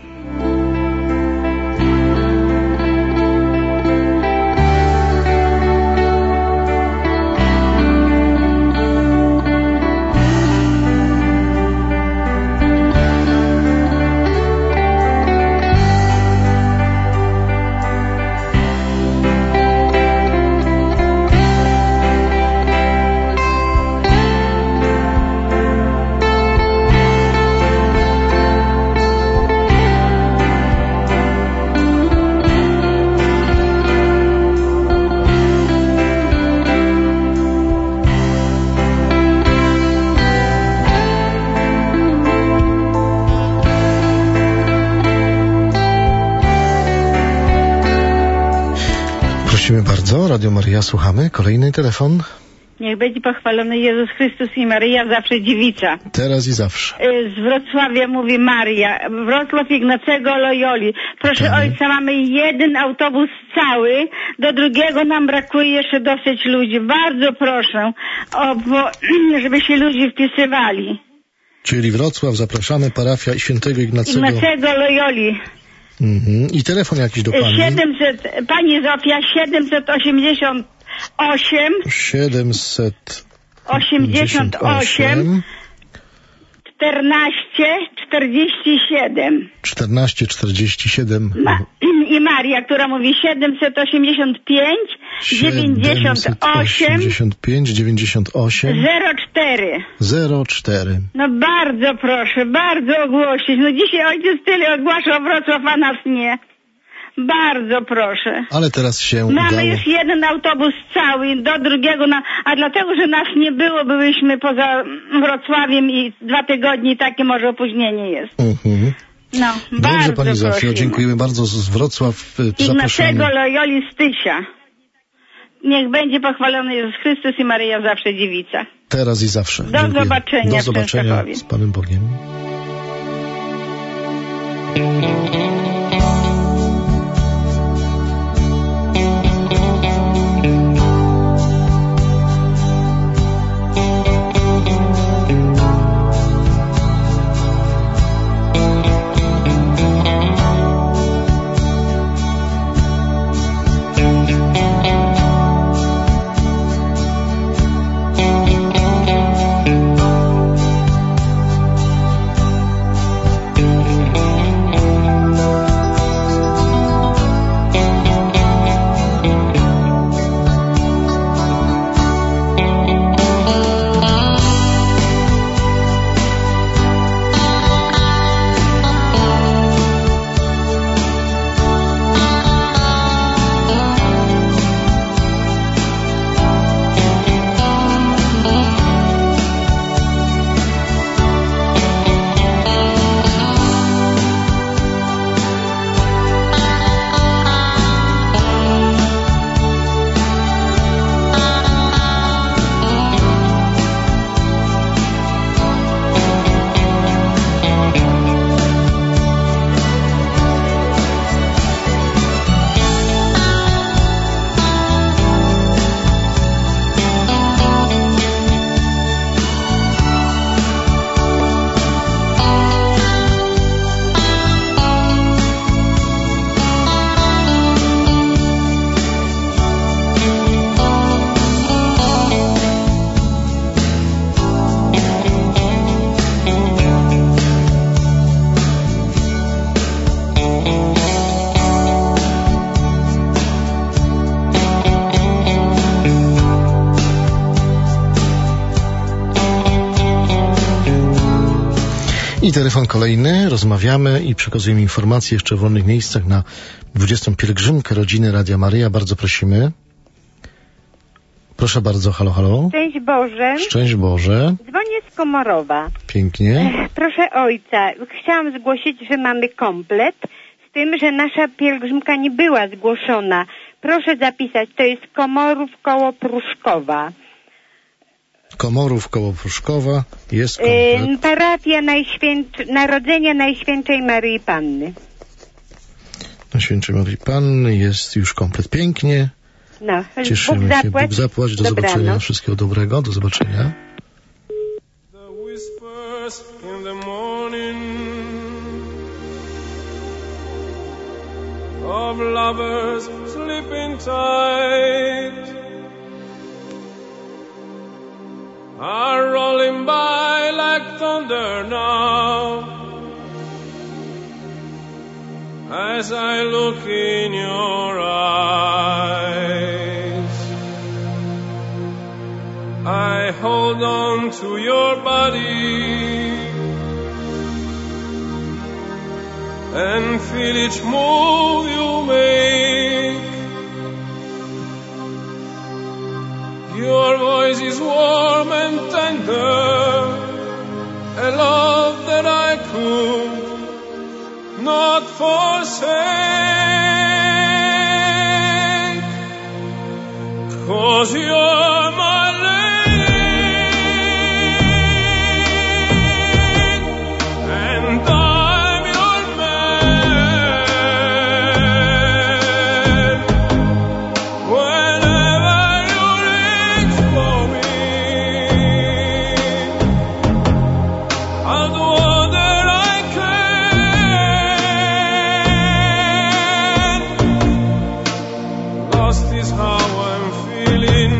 Prosimy bardzo, Radio Maryja, słuchamy. Kolejny telefon. Niech będzie pochwalony Jezus Chrystus i Maryja, zawsze dziewica. Teraz i zawsze. Z Wrocławia mówi Maria. Wrocław Ignacego Loyoli. Proszę ojca, mamy jeden autobus cały, do drugiego nam brakuje jeszcze dosyć ludzi. Bardzo proszę, żeby się ludzie wpisywali. Czyli Wrocław, zapraszamy, parafia świętego Ignacego Loyoli. I telefon jakiś do Pani? Pani Zofia, 788 1447. I Maria, która mówi 785 98 04. No bardzo proszę, bardzo ogłosić. No dzisiaj ojciec tyle ogłaszał Wrocław, a nas nie. Bardzo proszę. Ale teraz się Mamy udało. już jeden autobus cały, do drugiego, a dlatego, że nas nie było, byliśmy poza Wrocławiem i 2 tygodnie, takie może opóźnienie jest. No, dobrze, bardzo Pani Zofio, prosimy. dziękujemy bardzo z Wrocław. Ignacego Loyoli Stysia. Niech będzie pochwalony Jezus Chrystus i Maryja, zawsze dziewica. Teraz i zawsze. Do Dziękuję. zobaczenia Do w zobaczenia Częstochowie. z Panem Bogiem. I telefon kolejny, rozmawiamy i przekazujemy informacje jeszcze o wolnych miejscach na 20. pielgrzymkę rodziny Radia Maryja. Bardzo prosimy. Proszę bardzo, halo, halo. Szczęść Boże. Szczęść Boże. Dzwonię z Komorowa. Pięknie. Proszę ojca, chciałam zgłosić, że mamy komplet, z tym, że nasza pielgrzymka nie była zgłoszona. Proszę zapisać, to jest Komorów koło Pruszkowa. Komorów koło Pruszkowa jest komplet. Parafia Narodzenia Najświętszej Maryi Panny. Najświętszej Maryi Panny. Jest już komplet. Pięknie. No, cieszymy się. Bóg zapłać. Do zobaczenia. Wszystkiego dobrego. Do zobaczenia. In the morning of lovers sleeping tight are rolling by like thunder now as I look in your eyes. I hold on to your body and feel each move you make. Your voice is warm and tender, a love that I could not forsake, 'cause you're my lady, and I'm your man. Whenever you reach for me, I'll do all that I can. Lost is how I'm feeling.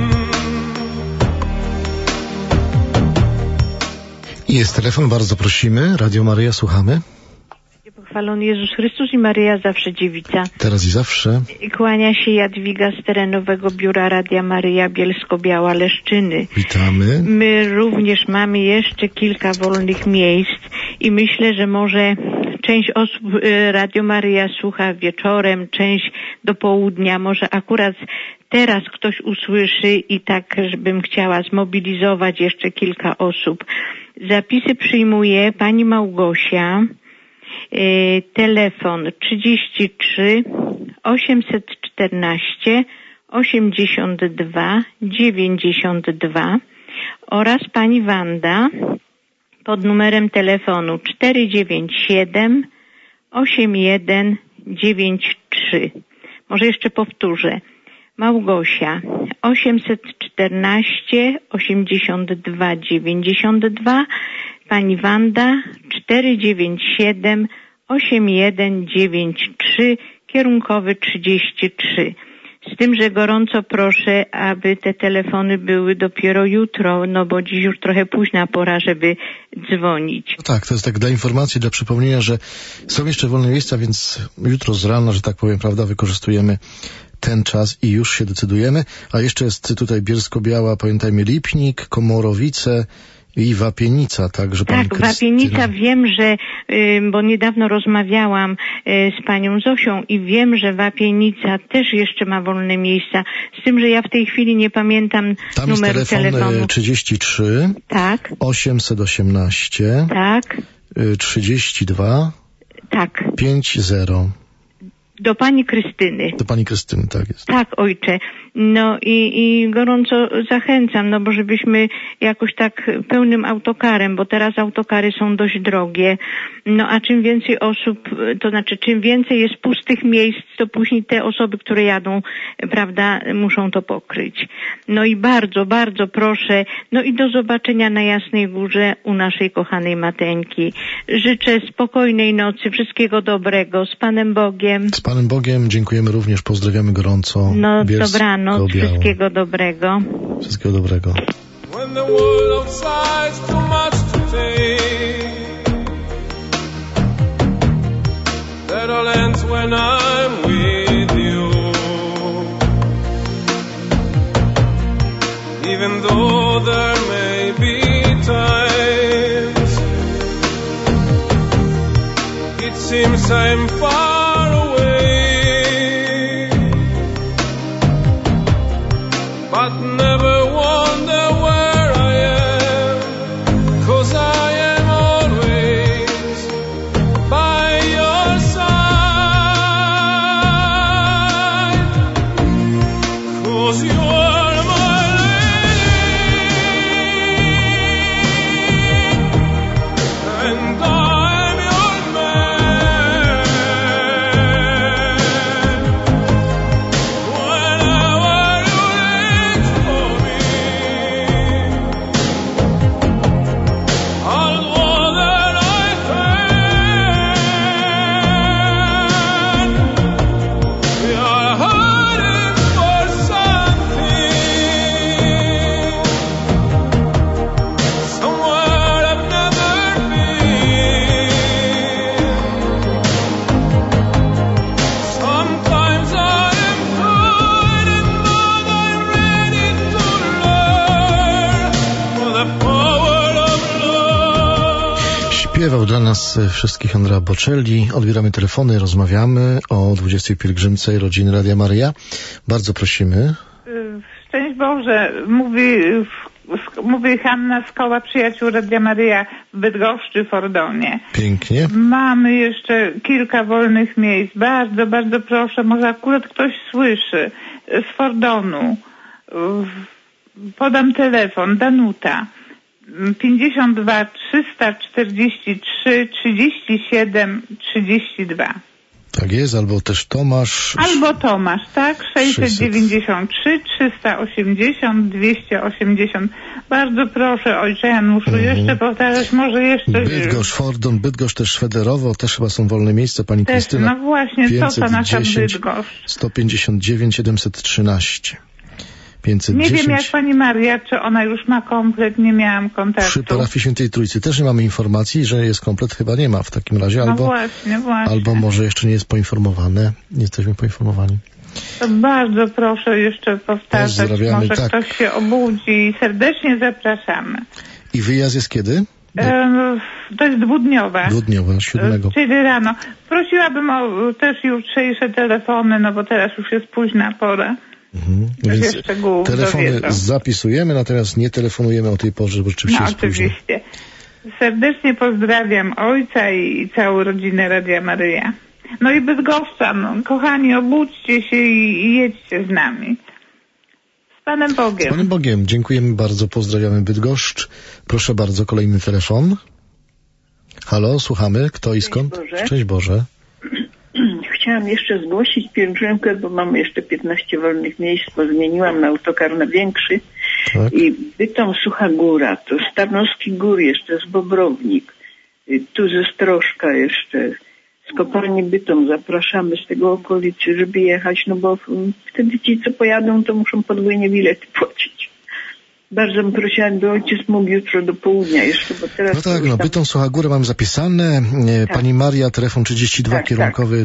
Jest telefon, bardzo prosimy. Radio Maryja, słuchamy. Pochwalony Jezus Chrystus i Maryja zawsze dziewica. Teraz i zawsze. Kłania się Jadwiga z terenowego biura Radia Maryja Bielsko-Biała Leszczyny. Witamy. My również mamy jeszcze kilka wolnych miejsc i myślę, że może część osób Radio Maryja słucha wieczorem, część do południa, może akurat teraz ktoś usłyszy i tak, żebym chciała zmobilizować jeszcze kilka osób. Zapisy przyjmuje pani Małgosia, telefon 33 814 82 92 oraz pani Wanda pod numerem telefonu 497 8193. Może jeszcze powtórzę. Małgosia 814 82 92, pani Wanda 497 8193, kierunkowy 33. Z tym, że gorąco proszę, aby te telefony były dopiero jutro, no bo dziś już trochę późna pora, żeby dzwonić. No tak, to jest tak dla informacji, dla przypomnienia, że są jeszcze wolne miejsca, więc jutro z rana, że tak powiem, prawda, wykorzystujemy ten czas i już się decydujemy. A jeszcze jest tutaj Bielsko-Biała, pamiętajmy, Lipnik, Komorowice i Wapienica, także pani Krystyna. Wapienica wiem, że, bo niedawno rozmawiałam z panią Zosią i wiem, że Wapienica też jeszcze ma wolne miejsca, z tym, że ja w tej chwili nie pamiętam tam numeru jest telefon telefonu. 33 tak 818 tak 32 tak 50. Do pani Krystyny. Do pani Krystyny, tak jest. Tak, ojcze. No i gorąco zachęcam, no bo żebyśmy jakoś tak pełnym autokarem, bo teraz autokary są dość drogie. No a czym więcej osób, to znaczy czym więcej jest pustych miejsc, to później te osoby, które jadą, prawda, muszą to pokryć. No i bardzo, bardzo proszę, no i do zobaczenia na Jasnej Górze u naszej kochanej Mateńki. Życzę spokojnej nocy, wszystkiego dobrego, z Panem Bogiem. Z Panem Bogiem, dziękujemy również, pozdrawiamy gorąco. No dobranoc, wszystkiego dobrego. Wszystkiego dobrego. When the world outside's too much to take, that all ends when I'm with you. Even though there may be times it seems I'm far away, but never wonder where I am, 'cause I am always by your side, 'cause you are my lady, and I'm your man. dla nas wszystkich Andrea Bocelli. Odbieramy telefony, rozmawiamy o 20. pielgrzymce rodziny Radia Maryja. Bardzo prosimy. Szczęść Boże, mówi Hanna z Koła Przyjaciół Radia Maryja w Bydgoszczy, Fordonie. Pięknie. Mamy jeszcze kilka wolnych miejsc. Bardzo, bardzo proszę, może akurat ktoś słyszy z Fordonu. Podam telefon, Danuta. 52 343 37 32. Tak jest, albo też Tomasz. Albo Tomasz, tak? 693 380 280. Bardzo proszę, ojcze Januszu, jeszcze powtarzać, może jeszcze... Bydgoszcz, Fordon, Bydgoszcz, też Szwederowo, też chyba są wolne miejsca, pani też, Krystyna. no właśnie, 510, co ta nasza Bydgoszcz? 159 713. 510. Nie wiem jak pani Maria, czy ona już ma komplet, nie miałam kontaktu. Przy parafii Świętej Trójcy też nie mamy informacji, że jest komplet, chyba nie ma w takim razie. No albo, właśnie. Albo może jeszcze nie jest poinformowane, nie jesteśmy poinformowani. To bardzo proszę jeszcze powtarzać, może ktoś się obudzi. Serdecznie zapraszamy. I wyjazd jest kiedy? To jest dwudniowa. Dwudniowa, 7. Czyli rano. Prosiłabym o też jutrzejsze telefony, no bo teraz już jest późna pora. Więc telefony zapisujemy, natomiast nie telefonujemy o tej porze, bo rzeczywiście jest późno. Oczywiście. Serdecznie pozdrawiam ojca i całą rodzinę Radia Maryja. No i Bydgoszcza, kochani, obudźcie się i jedźcie z nami. Z Panem Bogiem. Z Panem Bogiem. Dziękujemy bardzo, pozdrawiamy Bydgoszcz. Proszę bardzo, kolejny telefon. Halo, słuchamy. Kto i skąd? Szczęść Boże. Chciałam jeszcze zgłosić pielgrzymkę, bo mamy jeszcze 15 wolnych miejsc, bo zmieniłam na autokar na większy. Tak. I Bytom, Sucha Góra, to Starnowski Gór jeszcze, z Bobrownik, tu ze Stroszka jeszcze, z kopalni Bytom zapraszamy z tego okolicy, żeby jechać, no bo wtedy ci, co pojadą, to muszą podwójnie bilety płacić. Bardzo bym prosiła, by ojciec mógł jutro do południa jeszcze, bo teraz... No tak, Bytom, Sucha Góra mam zapisane. Tak. Pani Maria, telefon 32, tak, kierunkowy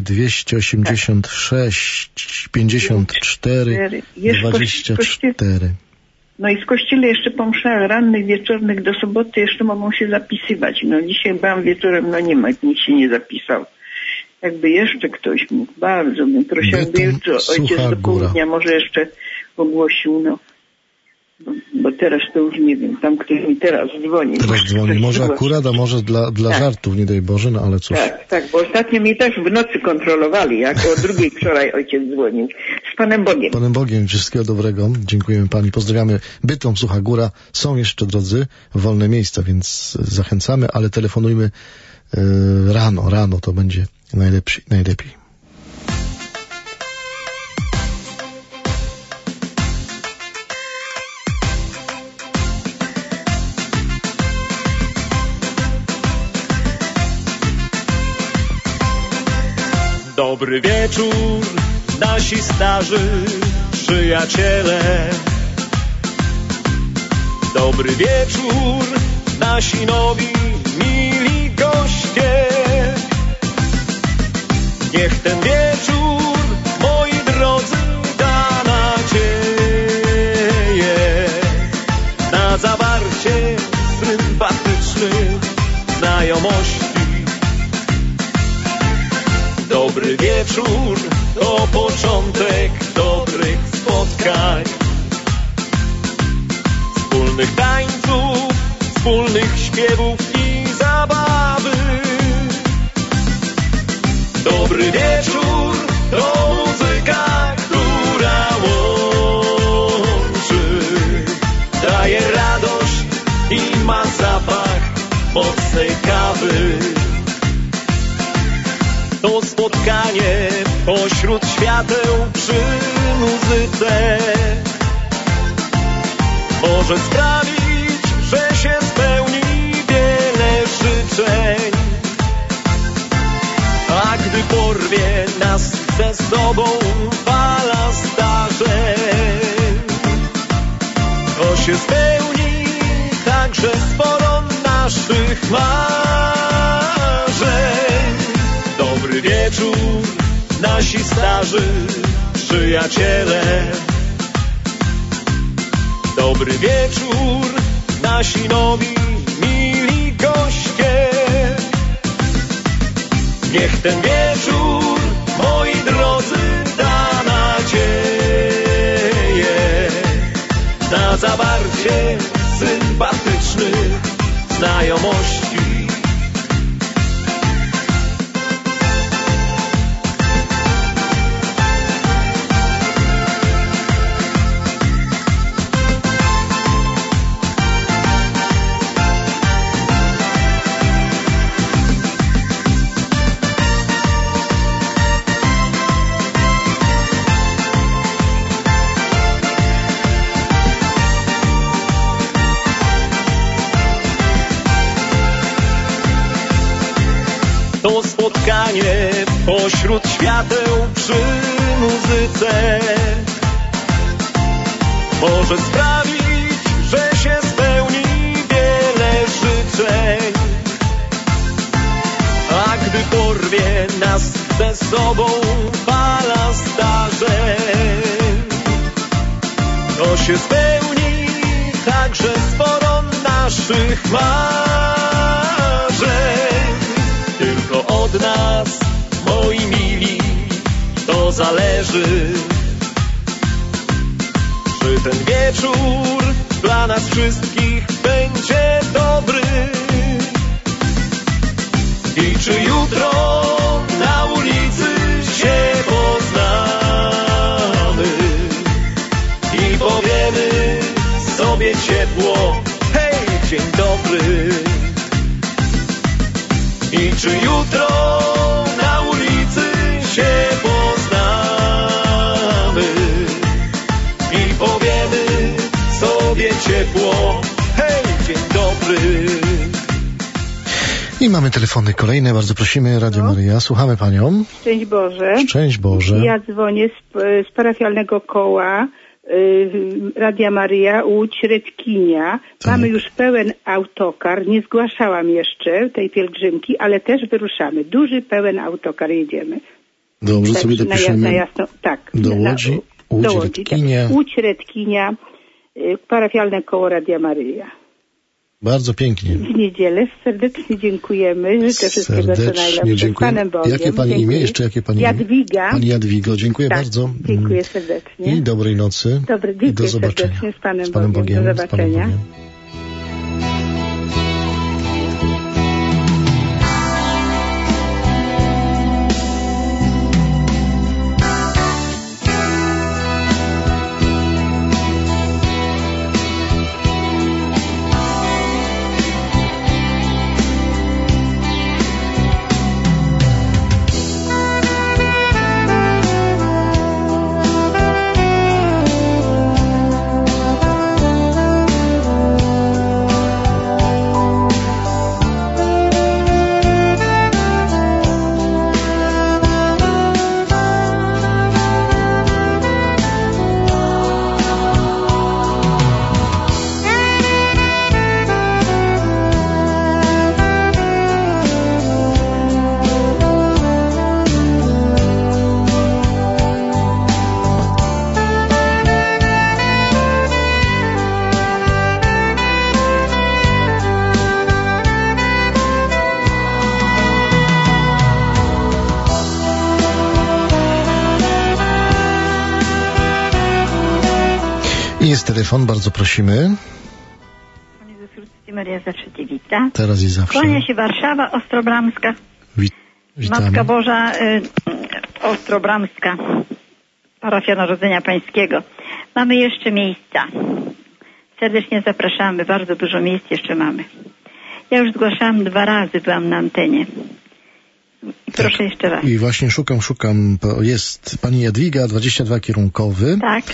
286 54 24. No i w kościele jeszcze po mszach rannych, wieczornych do soboty jeszcze mogą się zapisywać. No dzisiaj byłam wieczorem, no nie ma, nikt się nie zapisał. Jakby jeszcze ktoś mógł, bardzo bym prosiła, by jutro ojciec do południa może jeszcze ogłosił, no. Bo teraz to już nie wiem, tam ktoś mi teraz dzwoni. Może akurat, a może dla tak. Żartów, nie daj Boże, no ale cóż. Tak, bo ostatnio mnie też w nocy kontrolowali, jak o 2:00 wczoraj ojciec dzwonił. Z Panem Bogiem. Panem Bogiem, wszystkiego dobrego. Dziękujemy Pani, pozdrawiamy. Bytom, Sucha Góra, są jeszcze, drodzy, wolne miejsca, więc zachęcamy, ale telefonujmy rano to będzie najlepiej. Dobry wieczór, nasi starzy przyjaciele. Dobry wieczór, nasi nowi, mili goście. Niech ten wieczór, moi drodzy, da nadzieję na zawarcie sympatycznych znajomości. Dobry wieczór, to początek dobrych spotkań, wspólnych tańców, wspólnych śpiewów i zabawy. Dobry wieczór, to muzyka, która łączy, daje radość i ma zapach mocnej kawy. To spotkanie pośród świateł przy muzyce może sprawić, że się spełni wiele życzeń. A gdy porwie nas ze sobą fala zdarzeń, to się spełni także sporo naszych marzeń. Dobry wieczór, nasi starzy przyjaciele. Dobry wieczór, nasi nowi, mili goście. Niech ten wieczór, moi drodzy, da nadzieję na zawarcie sympatycznych znajomości. To spotkanie pośród świateł przy muzyce może sprawić, że się spełni wiele życzeń. A gdy porwie nas ze sobą fala zdarzeń, to się spełni także sporo naszych marzeń. Tylko od nas, moi mili, to zależy, czy ten wieczór dla nas wszystkich będzie dobry i czy jutro na ulicy się poznamy i powiemy sobie ciepło: hej, dzień dobry. I czy jutro na ulicy się poznamy i powiemy sobie ciepło: hej, dzień dobry. I mamy telefony kolejne, bardzo prosimy, Radio Maryja, słuchamy panią. Szczęść Boże. Szczęść Boże. Ja dzwonię z parafialnego koła Radia Maryja, Łódź, Redkinia. Tak. Mamy już pełen autokar, nie zgłaszałam jeszcze tej pielgrzymki, ale też wyruszamy. Duży, pełen autokar jedziemy. Dobrze, tak, sobie dopiszemy na jasno, tak. Do Łodzi, Łódź, Redkinia. Tak. Łódź, Redkinia, parafialne koło Radia Maryja. Bardzo pięknie. W niedzielę serdecznie dziękujemy. Życzę wszystkiego co najlepsze. Dziękuję. Panem Bogiem. Jakie pani imię? Jeszcze jakie pani imię? Jadwiga. Pani Jadwigo, dziękuję bardzo. Dziękuję serdecznie. I dobrej nocy. Dziękuję do zobaczenia. serdecznie. Z Panem Bogiem. Do zobaczenia. Jest telefon, bardzo prosimy. Panie Zesrucki, Maria zawsze Cię wita. Teraz i zawsze. Kłania się Warszawa, Ostrobramska. Witamy. Matka Boża, Ostrobramska. Parafia Narodzenia Pańskiego. Mamy jeszcze miejsca. Serdecznie zapraszamy. Bardzo dużo miejsc jeszcze mamy. Ja już zgłaszałam 2 razy, byłam na antenie. Proszę tak. jeszcze raz. I właśnie szukam. Jest pani Jadwiga, 22 kierunkowy. Tak.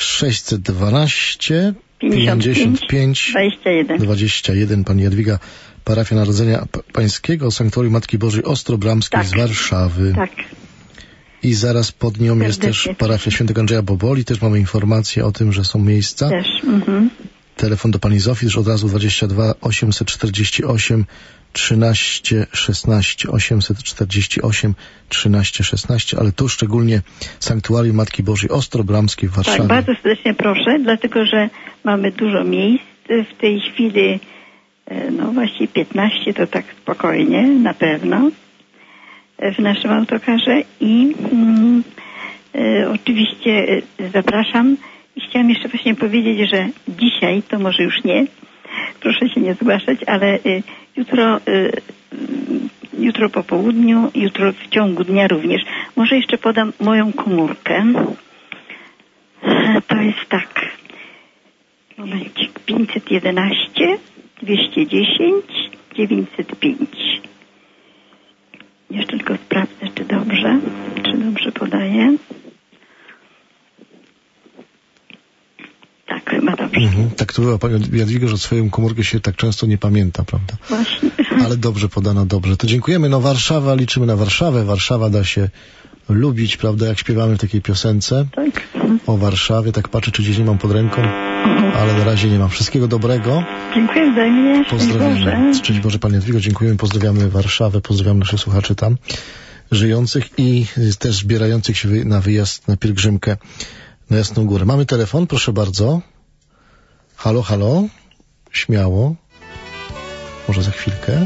612 55 21. Pani Jadwiga, Parafia Narodzenia Pańskiego, Sanktuarium Matki Bożej Ostrobramskiej z Warszawy. Tak. I zaraz pod nią jest też Parafia Świętego Andrzeja Boboli. Też mamy informację o tym, że są miejsca. Też. Telefon do pani Zofii też od razu 22 848 13 16 848 13 16, ale tu szczególnie Sanktuarium Matki Bożej Ostrobramskiej w Warszawie. Tak, bardzo serdecznie proszę, dlatego że mamy dużo miejsc. W tej chwili no właściwie 15 to tak spokojnie, na pewno. w naszym autokarze i oczywiście zapraszam. I chciałam jeszcze właśnie powiedzieć, że dzisiaj, to może już nie, proszę się nie zgłaszać, ale jutro po południu, jutro w ciągu dnia również. Może jeszcze podam moją komórkę. To jest tak. Momencik. 511 210 905. Jeszcze tylko sprawdzę, czy dobrze podaję. Tak, chyba dobrze. Tak to była Pani Jadwiga, że swoją komórkę się tak często nie pamięta, prawda? Właśnie. Ale dobrze podano, dobrze. To dziękujemy. No Warszawa, liczymy na Warszawę. Warszawa da się lubić, prawda, jak śpiewamy w takiej piosence. Tak. O Warszawie. Tak patrzę, czy gdzieś nie mam pod ręką, ale na razie nie mam. Wszystkiego dobrego. Dziękuję wzajemnie. Pozdrawiamy. Szczęść Boże, Pani Jadwigo. Dziękujemy. Pozdrawiamy Warszawę. Pozdrawiamy naszych słuchaczy tam żyjących i też zbierających się na wyjazd, na pielgrzymkę na Jasną Górę. Mamy telefon, proszę bardzo. Halo, halo. Śmiało. Może za chwilkę.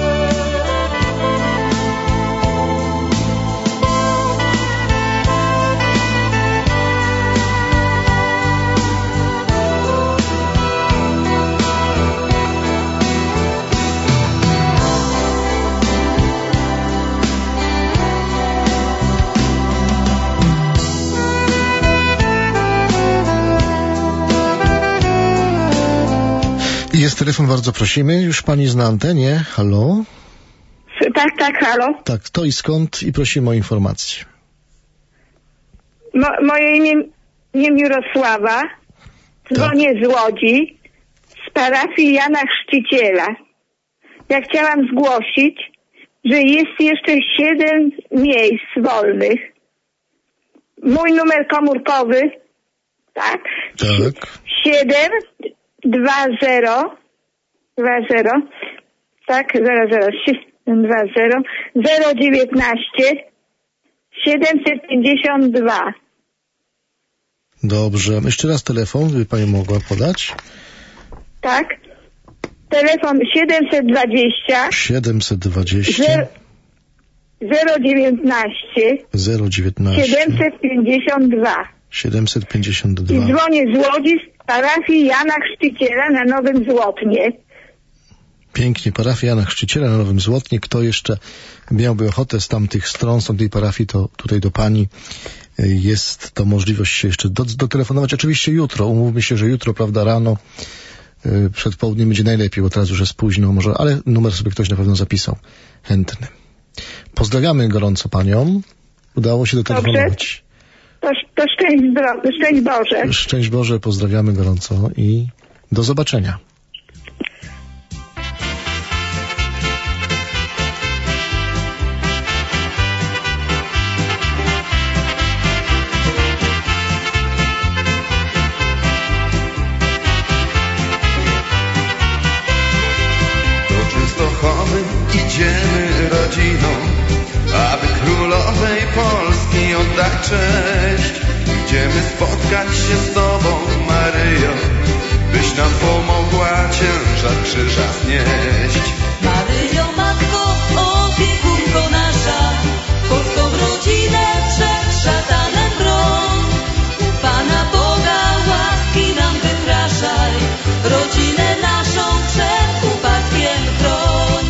Jest telefon, bardzo prosimy. Już Pani jest na antenie. Halo? Tak, halo. Tak, kto i skąd? I prosimy o informację. Moje imię Mirosława. Dzwonię z Łodzi, z parafii Jana Chrzciciela. Ja chciałam zgłosić, że jest jeszcze 7 miejsc wolnych. Mój numer komórkowy, tak? Tak. 720, tak, 019 752. Dobrze. Jeszcze raz telefon, by Pani mogła podać? Tak. Telefon 720 019 752. I dzwonię z Łodzi, z parafii Jana Chrzciciela na Nowym Złotnie. Pięknie, parafia Jana Chrzciciela na Nowym Złotnie. Kto jeszcze miałby ochotę z tamtych stron, z tamtej parafii, to tutaj do Pani jest to możliwość się jeszcze dotelefonować. Oczywiście jutro, umówmy się, że jutro, prawda, rano, przed południem będzie najlepiej, bo teraz już jest późno, może, ale numer sobie ktoś na pewno zapisał. Chętny. Pozdrawiamy gorąco Panią. Udało się dotelefonować. To szczęść Boże. Szczęść Boże, pozdrawiamy gorąco i do zobaczenia. Do Częstochowy idziemy rodziną, aby królowej Polski oddać cześć. Idziemy spotkać się z Tobą, Maryjo, byś nam pomogła ciężar krzyża znieść. Maryjo, Matko, opiekunko nasza, polską rodzinę przed szatanem broń. Pana Boga łaski nam wypraszaj, rodzinę naszą przed upadkiem chroń.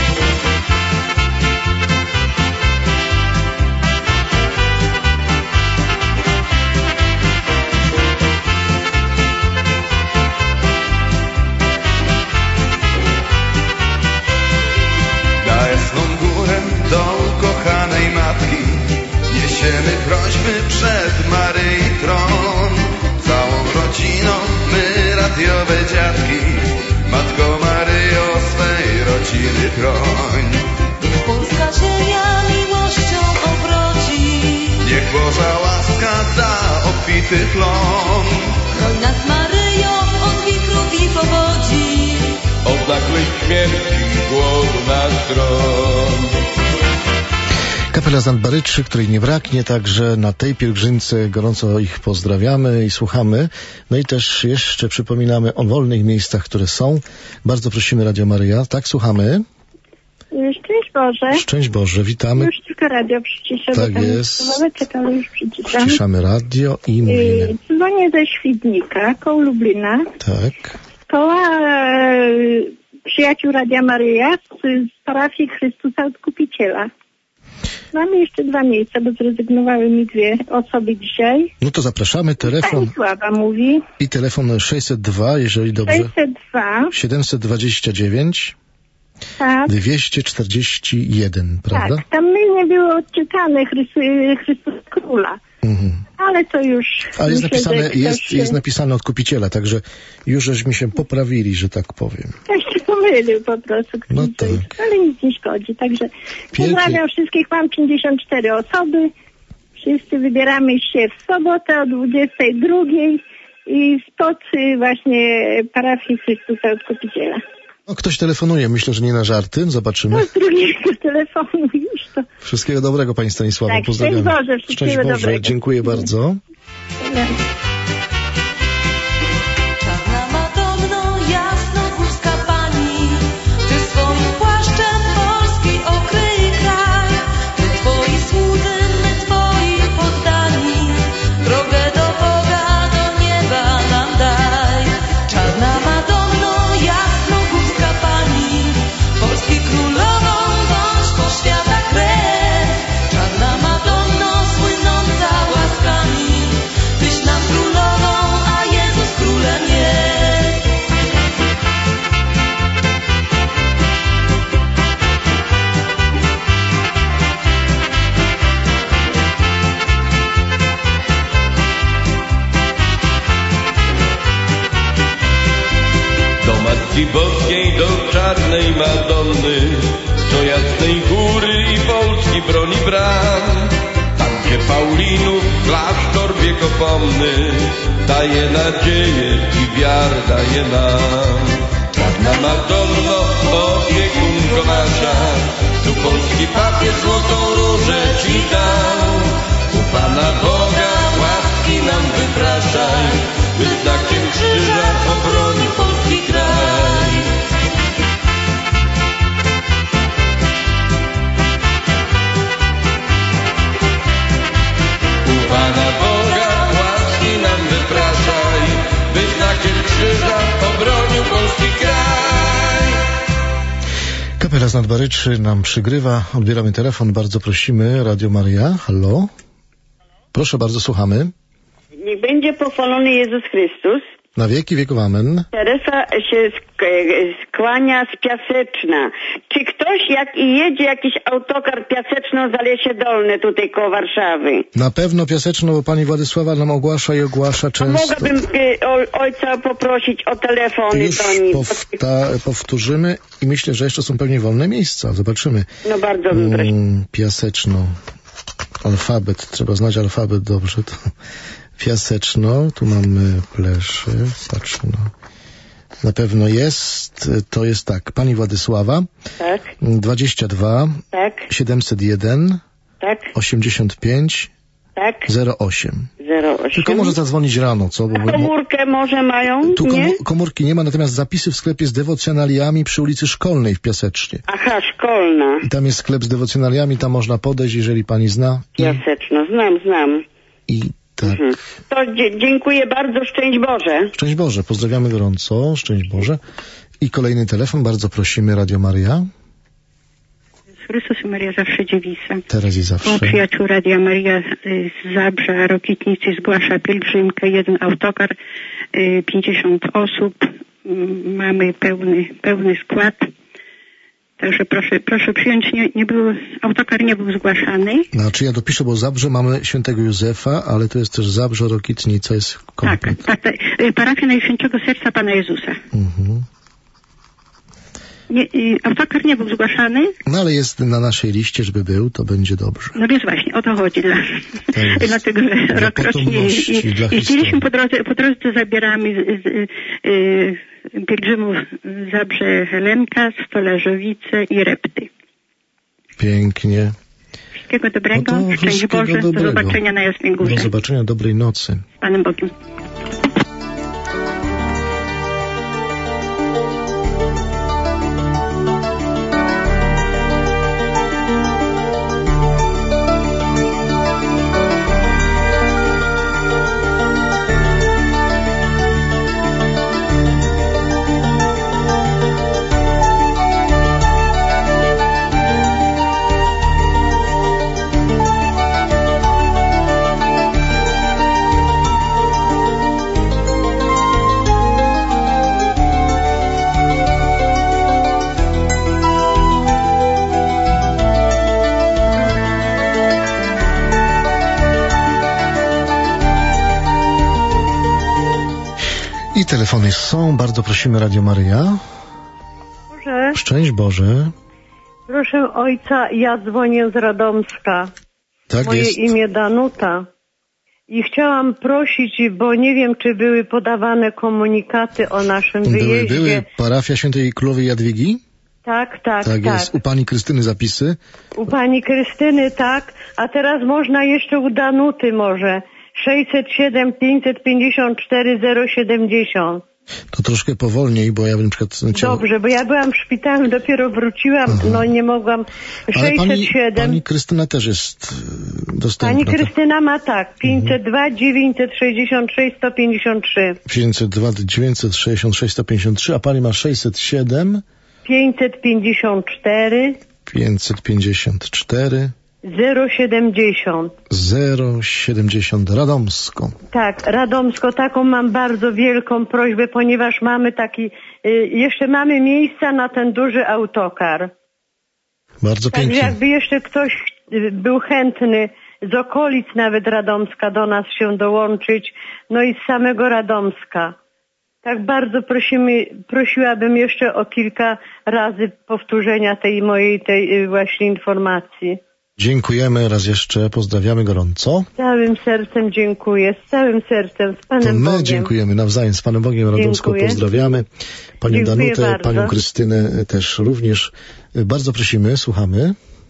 Do ukochanej matki niesiemy prośby przed Maryi tron. Całą rodziną my radiowe dziadki, Matko Maryjo, swej rodziny chroń. Niech polska ziemia miłością obrodzi, niech Boża łaska da obfity plon. chroń nas Maryjo od wichrów i powodzi, od nagłej śmierci głodu na tron. Kapela Zandbaryczy, której nie braknie, także na tej pielgrzymce gorąco ich pozdrawiamy i słuchamy. No i też jeszcze przypominamy o wolnych miejscach, które są. Bardzo prosimy Radio Maryja. Tak, słuchamy. Szczęść Boże. Szczęść Boże, witamy. Już tylko radio przyciszę. Tak jest. Ale już przyciszam. Przyciszamy radio i mówimy. Dzwonię ze Świdnika, koło Lublina. Tak. Koła przyjaciół Radia Maryja z parafii Chrystusa Odkupiciela. Mamy jeszcze 2 miejsca, bo zrezygnowały mi 2 osoby dzisiaj. No to zapraszamy. Telefon. Stanisława mówi. I telefon 602, jeżeli dobrze. 602. 729. Tak. 241, prawda? Tak, tam nie było odczytane Chrystus Króla. Ale to już... Ale jest napisane Odkupiciela, także już żeśmy się poprawili, że tak powiem. Ktoś się pomylił po prostu. No tak. Ale nic nie szkodzi, także pozdrawiam wszystkich, mam 54 osoby. Wszyscy wybieramy się w sobotę o 22 i spod właśnie parafii Chrystusa Odkupiciela. No, ktoś telefonuje, myślę, że nie na żarty, zobaczymy. No, z drugiego telefonu już to. Wszystkiego dobrego, pani Stanisławo, tak, pozdrawiam. Szczęść Boże, wszystkiego Szczęść Boże, dobrego. Dziękuję bardzo. Czarna Madonno, jasnogórska pani, ty swoim płaszczem Polski okryj kraj, ty twoi słudzy, my twoi poddani, drogę do Boga, do nieba nam daj. Czarna Madonno, jasnogórska pani, Polski królową bądź po świata krew. Czarna Madonno, słynąca łaskami, tyś nam królową, a Jezus królem jest. Do Matki Boskiej, do czarnej Madonny, do Jasnej Góry i Polski broni bram. Tam gdzie Paulinów klasztor wiekopomny daje nadzieję i wiarę daje nam. Czarna Madonno, opiekunko nasza, tu polski papier złotą różę ci dał. U Pana Boga łaski nam wypraszaj, by znakiem krzyża obronił polski kraj. U Pana Boga łaski nam wypraszaj, by znakiem krzyża obronił polski kraj. Kapela z Nadbaryczy nam przygrywa. Odbieramy telefon, bardzo prosimy. Radio Maryja, halo? Proszę bardzo, słuchamy. Niech będzie pochwalony Jezus Chrystus. Na wieki wieków, amen. Teresa się skłania z Piaseczna. Czy ktoś, jak jedzie jakiś autokar Piaseczno-Zalesie Dolne tutaj koło Warszawy? Na pewno Piaseczno, bo pani Władysława nam ogłasza i ogłasza często. Mogłabym ojca poprosić o telefony już do nich. Powtórzymy i myślę, że jeszcze są pewnie wolne miejsca. Zobaczymy. No bardzo bym prosił. Piaseczno. Alfabet. Trzeba znać alfabet dobrze. To Piaseczno. Tu mamy Pleszy. Patrzmy. Na pewno jest. To jest tak. Pani Władysława. Tak. 22. Tak. 701. Tak. 85. Tak. 08. 08. Tylko może zadzwonić rano, co? A komórkę może mają? Tu nie? komórki nie ma, natomiast zapisy w sklepie z dewocjonaliami przy ulicy Szkolnej w Piasecznie. Aha, Szkolna. I tam jest sklep z dewocjonaliami, tam można podejść, jeżeli pani zna. Piaseczno, znam. I tak. To dziękuję bardzo, szczęść Boże. Szczęść Boże, pozdrawiamy gorąco, szczęść Boże. I kolejny telefon, bardzo prosimy, Radio Maryja. Chrystus i Maria zawsze dziewica. Teraz i zawsze. Przyjaciół Radia Maryja z Zabrza, Rokitnicy zgłasza pielgrzymkę, 1 autokar, 50 osób. Mamy pełny skład. Także proszę przyjąć, autokar nie był zgłaszany. Znaczy ja dopiszę, bo Zabrze mamy świętego Józefa, ale to jest też Zabrze, Rokitnica jest komplet. Tak. Parafia Najświętszego Serca Pana Jezusa. Autokar nie był zgłaszany. No ale jest na naszej liście, żeby był, to będzie dobrze. No więc właśnie, o to chodzi. Dlatego, że rokrocznie jeździliśmy po drodze zabieramy pielgrzymów Zabrze Helenka, Stolarzowice i Repty. Pięknie. Wszystkiego dobrego, szczęść Boże, do zobaczenia na Jasnej Górze. Do zobaczenia, dobrej nocy. Z Panem Bogiem. I telefony są, bardzo prosimy, Radio Maryja. Boże. Szczęść Boże. Proszę ojca, ja dzwonię z Radomska. Tak Moje jest. imię Danuta. I chciałam prosić, bo nie wiem, czy były podawane komunikaty o naszym wyjeździe. Były parafia Świętej Królowej Jadwigi? Tak. Tak jest. U pani Krystyny zapisy? U pani Krystyny, tak. A teraz można jeszcze u Danuty może. 607 554 070. To troszkę powolniej, bo ja bym na przykład... Dobrze, bo ja byłam w szpitalu, dopiero wróciłam, no nie mogłam. 607... Ale pani Krystyna też jest dostępna. Pani Krystyna ma tak, 502 966 153. 502 966 153, a pani ma 607... 554... 554... 070. 070 Radomsko. Tak, Radomsko, taką mam bardzo wielką prośbę, ponieważ mamy jeszcze mamy miejsca na ten duży autokar. Bardzo pięknie. Także jakby jeszcze ktoś był chętny z okolic nawet Radomska do nas się dołączyć, no i z samego Radomska. Tak bardzo prosiłabym jeszcze o kilka razy powtórzenia tej właśnie informacji. Dziękujemy raz jeszcze, pozdrawiamy gorąco. Z całym sercem dziękuję, z całym sercem, z Panem My Bogiem. dziękujemy nawzajem, z Panem Bogiem Radomsko pozdrawiamy. Panią Danutę, bardzo. Panią Krystynę też również. Bardzo prosimy, słuchamy.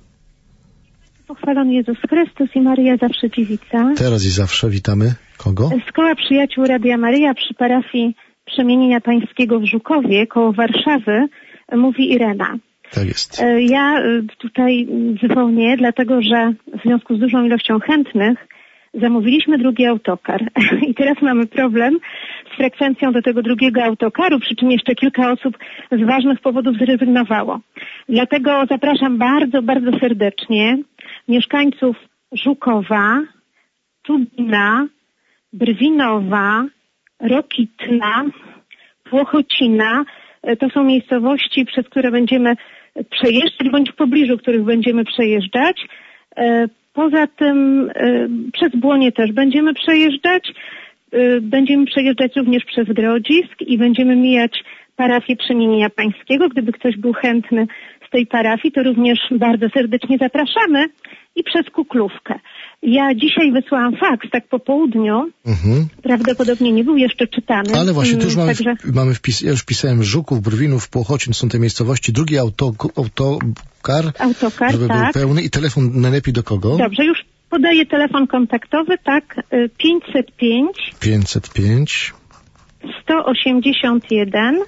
Pochwalony Jezus Chrystus i Maryja Zawsze Dziewica. Teraz i zawsze witamy. Kogo? Z koła przyjaciół Radia Maryja przy parafii Przemienienia Pańskiego w Żukowie, koło Warszawy, mówi Irena. Tak jest. Ja tutaj dzwonię, dlatego że w związku z dużą ilością chętnych zamówiliśmy drugi autokar i teraz mamy problem z frekwencją do tego drugiego autokaru, przy czym jeszcze kilka osób z ważnych powodów zrezygnowało. Dlatego zapraszam bardzo, bardzo serdecznie mieszkańców Żukowa, Tubina, Brwinowa, Rokitna, Płochocina. To są miejscowości, przez które będziemy przejeżdżać, bądź w pobliżu których będziemy przejeżdżać. Poza tym przez Błonie też będziemy przejeżdżać. Będziemy przejeżdżać również przez Grodzisk i będziemy mijać parafię Przemienienia Pańskiego. Gdyby ktoś był chętny z tej parafii, to również bardzo serdecznie zapraszamy i przez Kuklówkę. Ja dzisiaj wysłałam faks, tak po południu. Prawdopodobnie nie był jeszcze czytany. Ale właśnie, tu już mamy ja już pisałem Żuków, Brwinów, Płochocin, są te miejscowości. Drugi autokar, żeby był pełny. I telefon najlepiej do kogo? Dobrze, już podaję telefon kontaktowy, tak, 505 181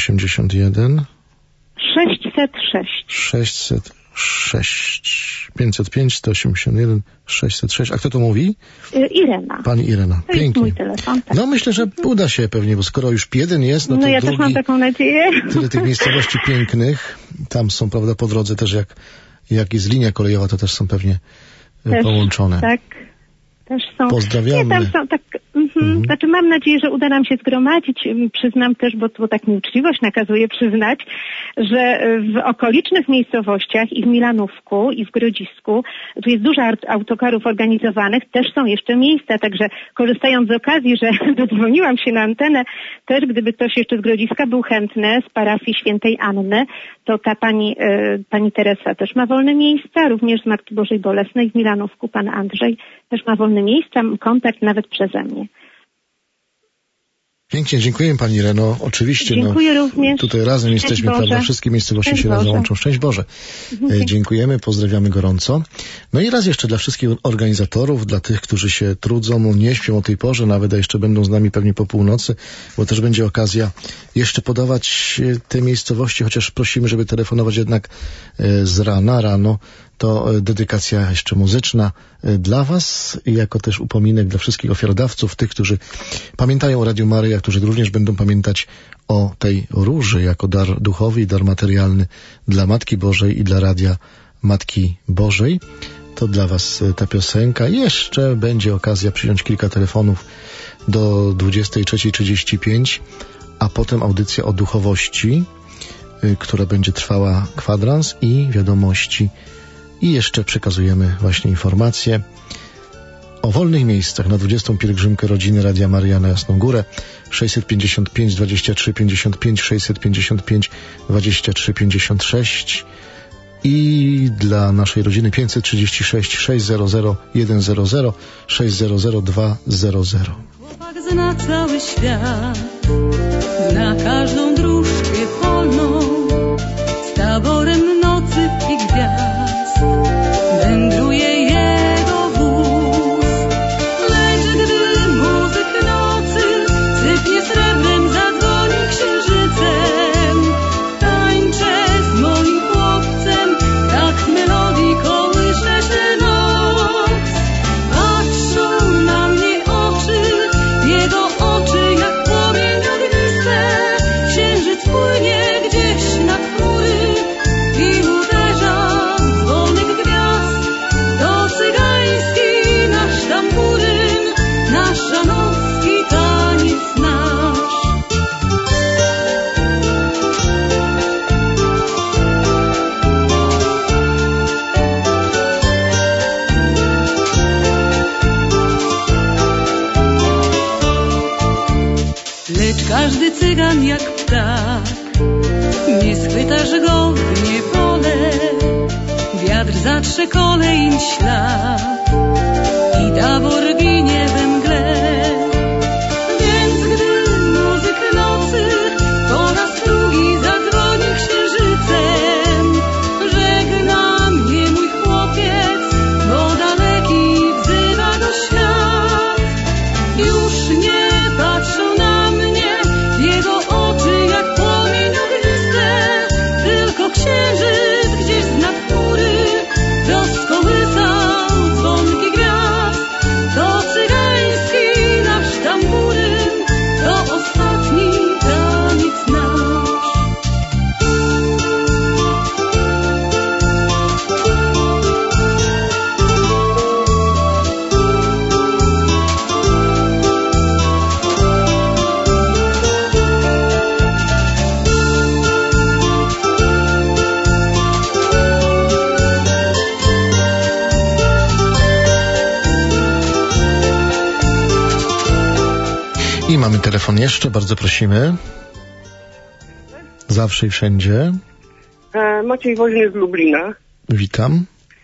606 505 181 606. A kto to mówi? Irena. Pani Irena. To pięknie. jest mój telefon. Tak. No myślę, że uda się pewnie, bo skoro już jeden jest, no to ja drugi, też mam taką nadzieję. Tyle tych miejscowości pięknych. Tam są, prawda, po drodze też jak jest linia kolejowa, to też są pewnie połączone. Tak. Też są. Pozdrawiamy. Nie, tam są tak, Znaczy mam nadzieję, że uda nam się zgromadzić. Przyznam też, bo tak mi uczciwość nakazuje przyznać, że w okolicznych miejscowościach i w Milanówku, i w Grodzisku, tu jest dużo autokarów organizowanych, też są jeszcze miejsca, także korzystając z okazji, że dodzwoniłam się na antenę, też gdyby ktoś jeszcze z Grodziska był chętny, z parafii Świętej Anny, to ta pani Teresa też ma wolne miejsca, również z Matki Bożej Bolesnej w Milanówku pan Andrzej też ma wolne miejsca, kontakt nawet przeze mnie. Pięknie, dziękuję Pani Reno. Oczywiście, dziękuję również. Tutaj razem jesteśmy, prawda? Wszystkie miejscowości się razem łączą. Szczęść Boże. Dziękujemy, pozdrawiamy gorąco. No i raz jeszcze dla wszystkich organizatorów, dla tych, którzy się trudzą, nie śpią o tej porze, nawet a jeszcze będą z nami pewnie po północy, bo też będzie okazja jeszcze podawać te miejscowości, chociaż prosimy, żeby telefonować jednak z rana, rano. To dedykacja jeszcze muzyczna dla Was i jako też upominek dla wszystkich ofiarodawców, tych, którzy pamiętają o Radiu Maryja, którzy również będą pamiętać o tej róży jako dar duchowy i dar materialny dla Matki Bożej i dla Radia Matki Bożej. To dla Was ta piosenka. Jeszcze będzie okazja przyjąć kilka telefonów do 23:35, a potem audycja o duchowości, która będzie trwała kwadrans i wiadomości. I jeszcze przekazujemy właśnie informacje o wolnych miejscach na 20. pielgrzymkę rodziny Radia Maryja na Jasną Górę. 655 23 55, 655 23 56 i dla naszej rodziny 536 600 100 600 200. Chłopak zna cały świat, zna każdą dróżkę polną, z taborem nocy i gwiazd wędruje jego wóz. Lecz gdy muzyk nocy sypnie srebrem, zadzwoni księżycem, tańczę z moim chłopcem, tak melodii kołysze się noc. Patrzą na mnie oczy, jego oczy jak płomień ogniste. Księżyc płynie gdzieś nad chmury i uderza dzwonek gwiazd. To cygański nasz tamburyn, nasz żanowski taniec nasz. Lecz każdy cygan jak ptak, nie schwytasz go w niewolę. Wiatr zatrze kolej ślad i tabor ginie we mgle. Więc gdy muzyk nocy po raz drugi zadzwoni księżycem, żegna mnie mój chłopiec, bo daleki wzywa go świat. Już nie patrzą na mnie jego oczy jak płomień ogniste, tylko księżyc gdzieś znad chmury rozkołysał dzwonki gwiazd. To cygański nasz tamburyn, to ostatni taniec nasz. I mamy telefon jeszcze, bardzo prosimy. Zawsze i wszędzie. Maciej Woźny z Lublina. Witam.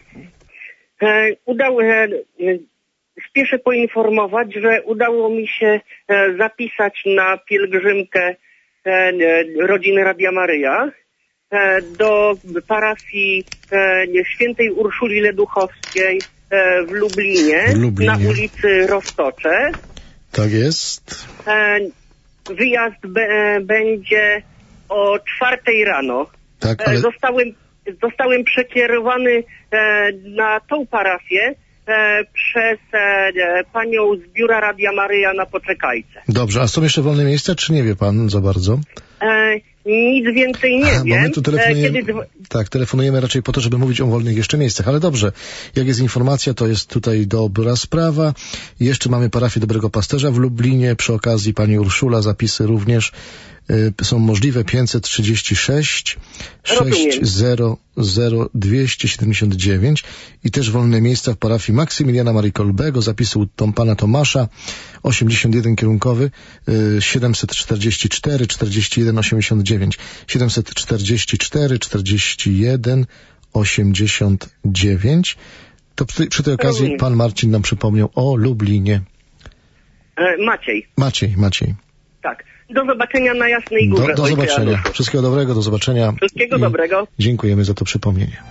Spieszę poinformować, że udało mi się zapisać na pielgrzymkę rodziny Radia Maryja do parafii świętej Urszuli Leduchowskiej w Lublinie, na ulicy Roztocze. Tak jest. Wyjazd będzie o 4 rano. Tak, ale... Zostałem przekierowany na tą parafię przez panią z biura Radia Maryja na Poczekajce. Dobrze, a są jeszcze wolne miejsca, czy nie wie pan za bardzo? Nic więcej nie wiem. My tu telefonujemy, tak, telefonujemy raczej po to, żeby mówić o wolnych jeszcze miejscach, ale dobrze, jak jest informacja, to jest tutaj dobra sprawa. Jeszcze mamy parafię Dobrego Pasterza w Lublinie, przy okazji pani Urszula, zapisy również są możliwe. 536 600 279 i też wolne miejsca w parafii Maksymiliana Marii Kolbego, zapisy u pana Tomasza, 81 kierunkowy, 744 41 89, 744 41 89. To przy tej okazji pan Marcin nam przypomniał o Lublinie. Maciej. Tak. Do zobaczenia na Jasnej Górze. Do zobaczenia. Wszystkiego dobrego, do zobaczenia. Wszystkiego dobrego. Dziękujemy za to przypomnienie.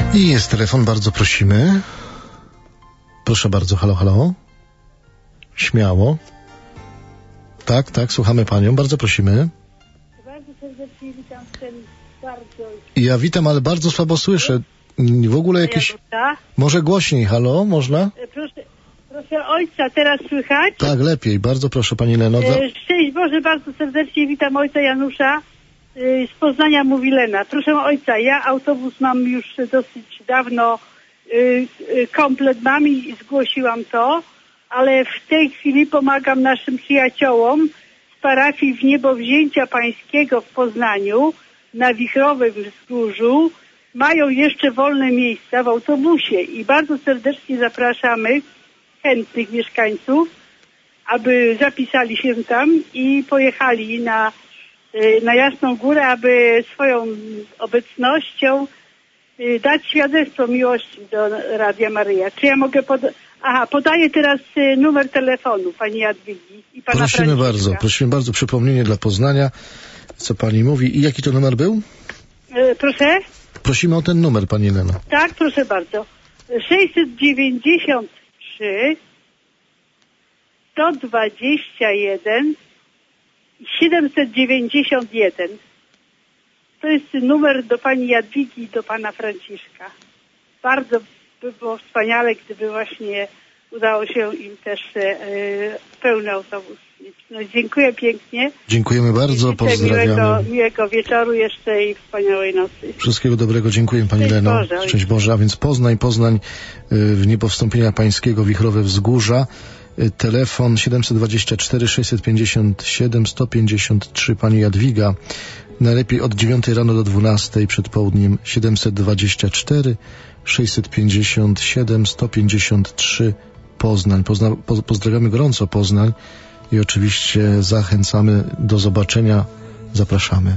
I jest telefon, bardzo prosimy. Proszę bardzo, halo, halo. Śmiało. Tak, tak, słuchamy panią, bardzo prosimy. Bardzo serdecznie witam bardzo. Ja witam, ale bardzo słabo słyszę. W ogóle jakieś... Może głośniej, halo, można? Proszę ojca, teraz słychać? Tak, lepiej, bardzo proszę pani Leno. Szczęść Boże, bardzo serdecznie witam ojca Janusza. Z Poznania mówi Lena. Proszę ojca, ja autobus mam już dosyć dawno, komplet mam i zgłosiłam to, ale w tej chwili pomagam naszym przyjaciołom z parafii Wniebowzięcia Pańskiego w Poznaniu na Wichrowym Wzgórzu. Mają jeszcze wolne miejsca w autobusie i bardzo serdecznie zapraszamy chętnych mieszkańców, aby zapisali się tam i pojechali na Jasną Górę, aby swoją obecnością dać świadectwo miłości do Radia Maryja. Czy ja mogę podaję teraz numer telefonu pani Jadwigi i pana Franciszka. Prosimy bardzo, przypomnienie dla Poznania, co pani mówi. I jaki to numer był? Proszę? Prosimy o ten numer, pani Leno. Tak, proszę bardzo. 693 121 791. To jest numer do pani Jadwigi i do pana Franciszka. Bardzo by było wspaniale, gdyby właśnie udało się im też pełny autobus mieć. No, dziękuję pięknie. Dziękujemy bardzo, pozdrawiamy. Miłego wieczoru jeszcze i wspaniałej nocy. Wszystkiego dobrego, dziękuję pani Leno. Szczęść Boże, a więc Poznań, w niepowstąpienia pańskiego, Wichrowe Wzgórza. Telefon 724 657 153, pani Jadwiga. Najlepiej od 9 rano do 12 przed południem 724 657 153 Poznań. Pozdrawiamy gorąco Poznań i oczywiście zachęcamy do zobaczenia. Zapraszamy.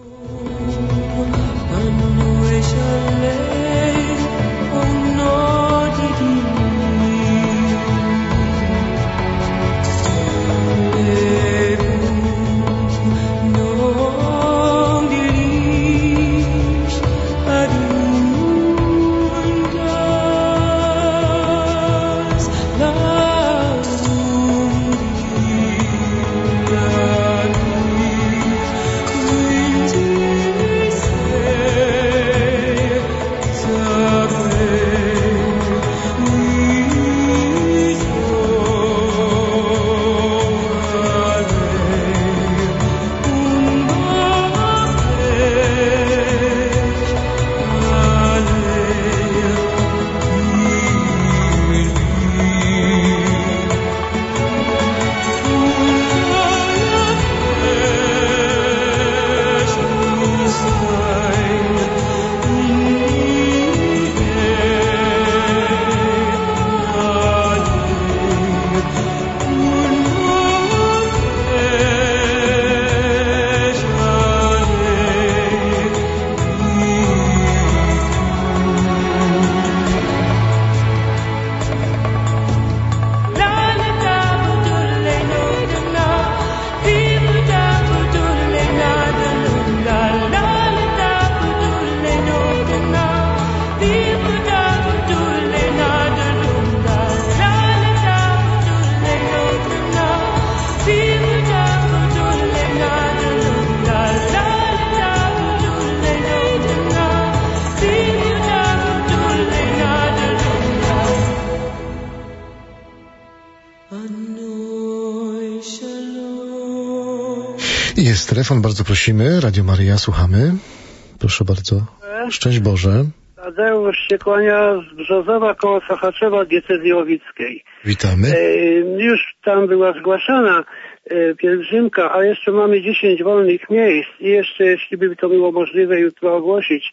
Jest telefon, bardzo prosimy. Radio Maryja, słuchamy. Proszę bardzo. Szczęść Boże. Tadeusz się kłania z Brzozowa koło Sochaczewa, diecezji łowickiej. Witamy. Już tam była zgłaszana pielgrzymka, a jeszcze mamy 10 wolnych miejsc i jeszcze, jeśli by to było możliwe, jutro ogłosić.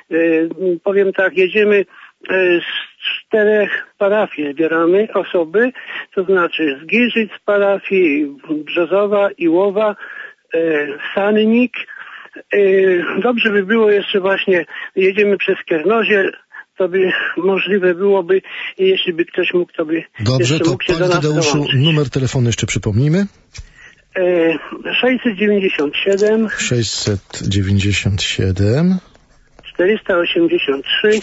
Powiem tak, jedziemy z 4 parafii, zbieramy osoby, to znaczy z Giżyc parafii, Brzozowa, Iłowa, Sannik. Dobrze by było jeszcze właśnie, jedziemy przez Kiernozie, to by możliwe byłoby, jeśli by ktoś mógł, to by dobrze, to mógł się panie Tadeuszu, numer telefonu jeszcze przypomnijmy. 697 697 483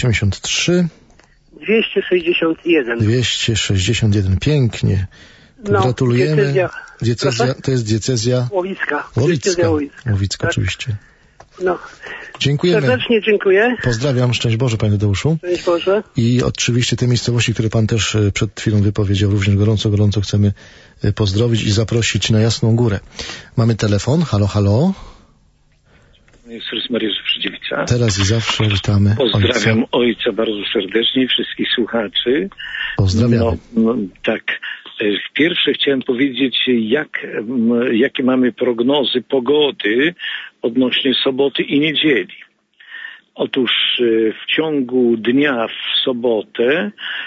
261. Pięknie. Gratulujemy. To jest diecezja Łowicka. Łowicka, oczywiście. No. Dziękujemy. Serdecznie dziękuję. Pozdrawiam. Szczęść Boże, Panie Tadeuszu. Szczęść Boże. I oczywiście te miejscowości, które Pan też przed chwilą wypowiedział, również gorąco chcemy pozdrowić i zaprosić na Jasną Górę. Mamy telefon. Halo, halo. Jezus Maria Zawsze-Dziewica. Teraz i zawsze witamy Pozdrawiam ojca bardzo serdecznie i wszystkich słuchaczy. Pozdrawiamy. Tak. Pierwsze chciałem powiedzieć, jakie mamy prognozy pogody odnośnie soboty i niedzieli. Otóż w ciągu dnia w sobotę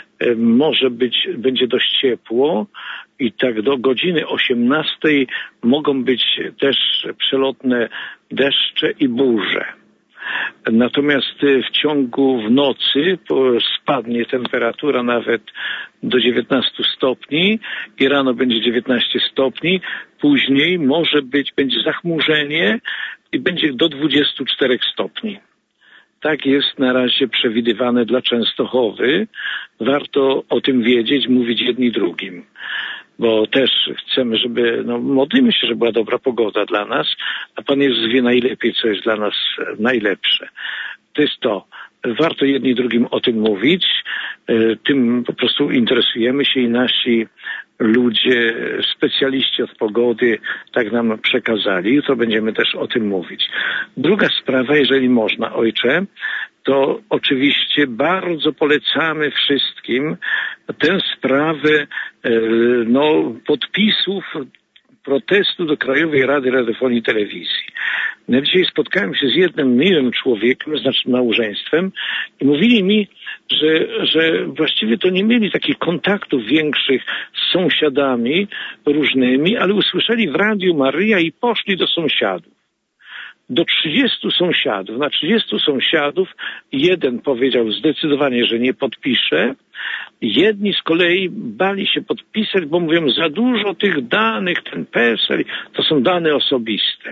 będzie dość ciepło i tak do godziny 18 mogą być też przelotne deszcze i burze. Natomiast w nocy spadnie temperatura nawet do 19 stopni i rano będzie 19 stopni. Później będzie zachmurzenie i będzie do 24 stopni. Tak jest na razie przewidywane dla Częstochowy. Warto o tym wiedzieć, mówić jedni drugim. Bo też chcemy, modlimy się, żeby była dobra pogoda dla nas, a Pan Jezus wie najlepiej, co jest dla nas najlepsze. To jest to. Warto jedni drugim o tym mówić, tym po prostu interesujemy się i nasi ludzie, specjaliści od pogody tak nam przekazali. Jutro będziemy też o tym mówić. Druga sprawa, jeżeli można, ojcze, to oczywiście bardzo polecamy wszystkim tę sprawę podpisów protestu do Krajowej Rady Radiofonii i Telewizji. Ja dzisiaj spotkałem się z jednym miłym człowiekiem, znaczy małżeństwem, i mówili mi, że właściwie to nie mieli takich kontaktów większych z sąsiadami różnymi, ale usłyszeli w Radiu Maryja i poszli do sąsiadów. Do 30 sąsiadów. Na 30 sąsiadów jeden powiedział zdecydowanie, że nie podpisze. Jedni z kolei bali się podpisać, bo mówią, za dużo tych danych, ten PESEL, to są dane osobiste.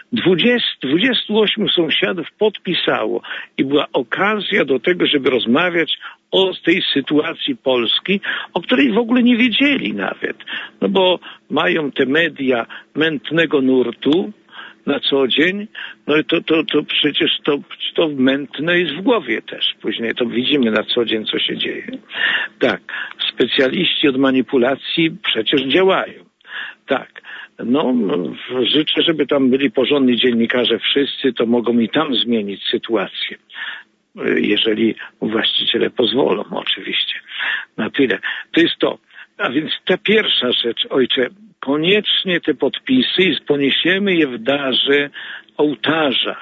28 sąsiadów podpisało i była okazja do tego, żeby rozmawiać o tej sytuacji Polski, o której w ogóle nie wiedzieli nawet. No bo mają te media mętnego nurtu na co dzień, no i to przecież to mętne jest w głowie też. Później to widzimy na co dzień, co się dzieje. Tak, specjaliści od manipulacji przecież działają. Tak, życzę, żeby tam byli porządni dziennikarze wszyscy, to mogą i tam zmienić sytuację. Jeżeli właściciele pozwolą, oczywiście. Na tyle. To jest to. A więc ta pierwsza rzecz, ojcze, koniecznie te podpisy i poniesiemy je w darze ołtarza.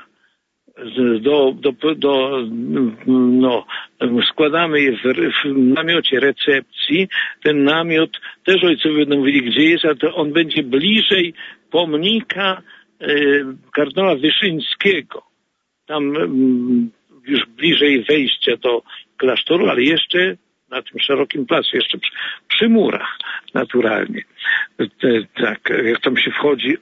Składamy je w namiocie recepcji. Ten namiot, też ojcowie będą mówili, gdzie jest, ale to on będzie bliżej pomnika kardynała Wyszyńskiego. Tam już bliżej wejścia do klasztoru, ale jeszcze na tym szerokim placu, jeszcze przy murach, naturalnie. Tak, jak tam się wchodzi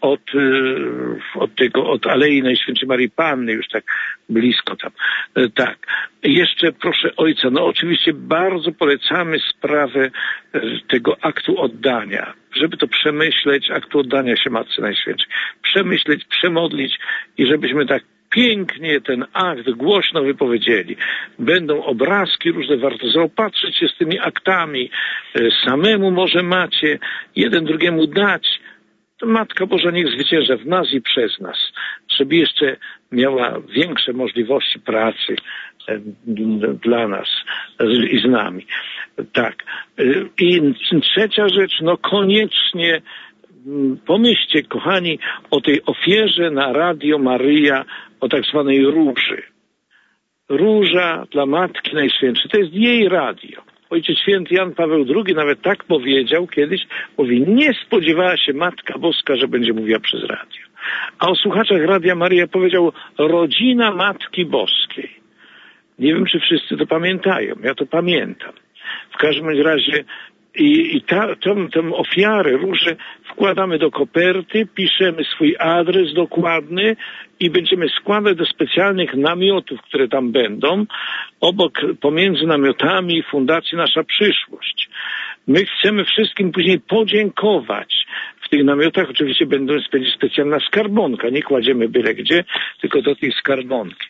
od Alei Najświętszej Maryi Panny, już tak blisko tam. Tak. Jeszcze proszę ojca, oczywiście bardzo polecamy sprawę tego aktu oddania, żeby to przemyśleć, aktu oddania się Matce Najświętszej. Przemyśleć, przemodlić i żebyśmy tak pięknie ten akt głośno wypowiedzieli. Będą obrazki różne, warto zaopatrzyć się z tymi aktami. Samemu może macie, jeden drugiemu dać. To Matka Boża niech zwycięża w nas i przez nas, żeby jeszcze miała większe możliwości pracy dla nas i z nami. Tak. I trzecia rzecz, koniecznie pomyślcie, kochani, o tej ofierze na Radio Maryja, o tak zwanej róży. Róża dla Matki Najświętszej. To jest jej radio. Ojciec Święty Jan Paweł II nawet tak powiedział kiedyś, mówi, nie spodziewała się Matka Boska, że będzie mówiła przez radio. A o słuchaczach Radia Maryja powiedział, rodzina Matki Boskiej. Nie wiem, czy wszyscy to pamiętają. Ja to pamiętam. W każdym razie tę ofiarę róże wkładamy do koperty, piszemy swój adres dokładny i będziemy składać do specjalnych namiotów, które tam będą, pomiędzy namiotami Fundacji Nasza Przyszłość. My chcemy wszystkim później podziękować. W tych namiotach oczywiście będzie specjalna skarbonka, nie kładziemy byle gdzie, tylko do tej skarbonki.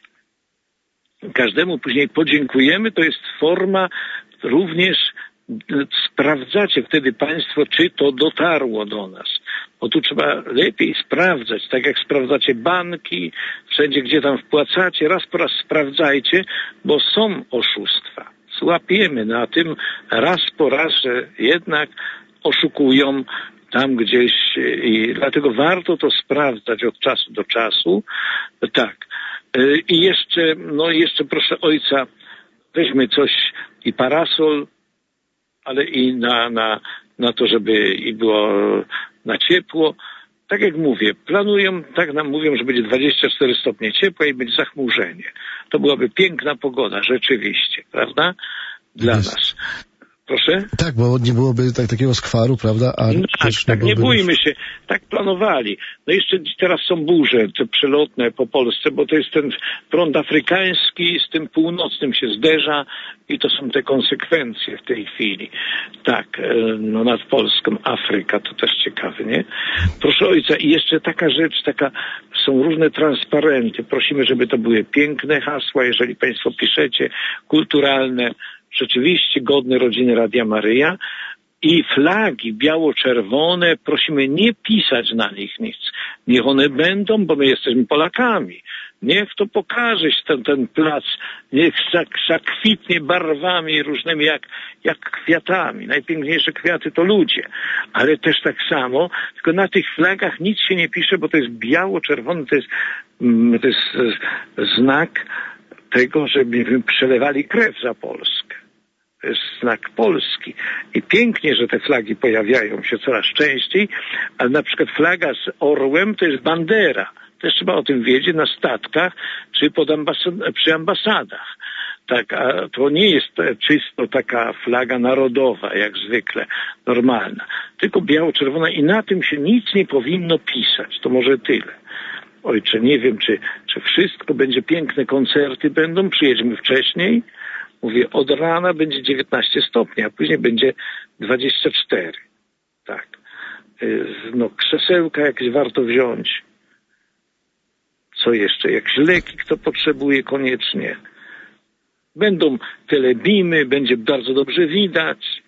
Każdemu później podziękujemy, to jest forma również, sprawdzacie wtedy państwo, czy to dotarło do nas. Bo tu trzeba lepiej sprawdzać, tak jak sprawdzacie banki, wszędzie gdzie tam wpłacacie, raz po raz sprawdzajcie, bo są oszustwa. Złapiemy na tym raz po raz, że jednak oszukują tam gdzieś i dlatego warto to sprawdzać od czasu do czasu. Tak. I jeszcze proszę ojca, weźmy coś i parasol, ale i na to, żeby i było na ciepło. Tak jak mówię, planują, tak nam mówią, że będzie 24 stopnie ciepła i będzie zachmurzenie. To byłaby piękna pogoda, rzeczywiście, prawda? Dla nas. Proszę? Tak, bo nie byłoby takiego skwaru, prawda? Tak, nie bójmy się. Tak planowali. No jeszcze teraz są burze te przelotne po Polsce, bo to jest ten prąd afrykański z tym północnym się zderza i to są te konsekwencje w tej chwili. Tak, no nad Polską Afryka, to też ciekawe, nie? Proszę ojca, i jeszcze taka rzecz, są różne transparenty. Prosimy, żeby to były piękne hasła, jeżeli państwo piszecie, kulturalne, rzeczywiście godne rodziny Radia Maryja i flagi biało-czerwone, prosimy nie pisać na nich nic. Niech one będą, bo my jesteśmy Polakami. Niech to pokaże się ten plac, niech zakwitnie barwami różnymi jak kwiatami. Najpiękniejsze kwiaty to ludzie, ale też tak samo, tylko na tych flagach nic się nie pisze, bo to jest biało-czerwone, to jest znak tego, żeby przelewali krew za Polskę. To jest znak Polski. I pięknie, że te flagi pojawiają się coraz częściej, ale na przykład flaga z orłem to jest bandera. Też trzeba o tym wiedzieć na statkach czy przy ambasadach. Tak, a to nie jest czysto taka flaga narodowa, jak zwykle, normalna. Tylko biało-czerwona i na tym się nic nie powinno pisać. To może tyle. Ojcze, nie wiem, czy wszystko będzie, piękne koncerty będą, przyjedźmy wcześniej. Mówię, od rana będzie 19 stopni, a później będzie 24. Tak. No, krzesełka jakieś warto wziąć. Co jeszcze? Jakieś leki, kto potrzebuje koniecznie. Będą telebimy, będzie bardzo dobrze widać.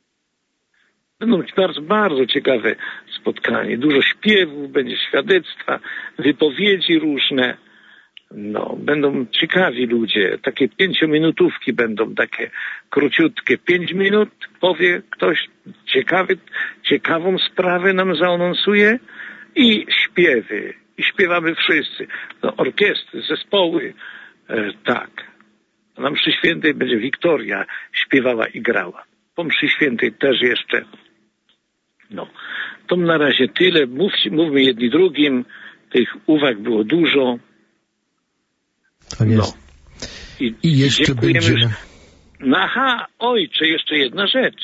Będą bardzo, bardzo ciekawe spotkanie. Dużo śpiewów, będzie świadectwa, wypowiedzi różne. No, będą ciekawi ludzie. Takie 5-minutówki będą, takie króciutkie. 5 minut powie ktoś ciekawą sprawę nam zaanonsuje i śpiewy. I śpiewamy wszyscy. No, orkiestry, zespoły. Tak. Na mszy świętej będzie Wiktoria śpiewała i grała. Po mszy świętej też jeszcze. No, to na razie tyle. Mówmy jedni drugim. Tych uwag było dużo. Tak jest. No. I jeszcze będziemy... Aha, ojcze, jeszcze jedna rzecz.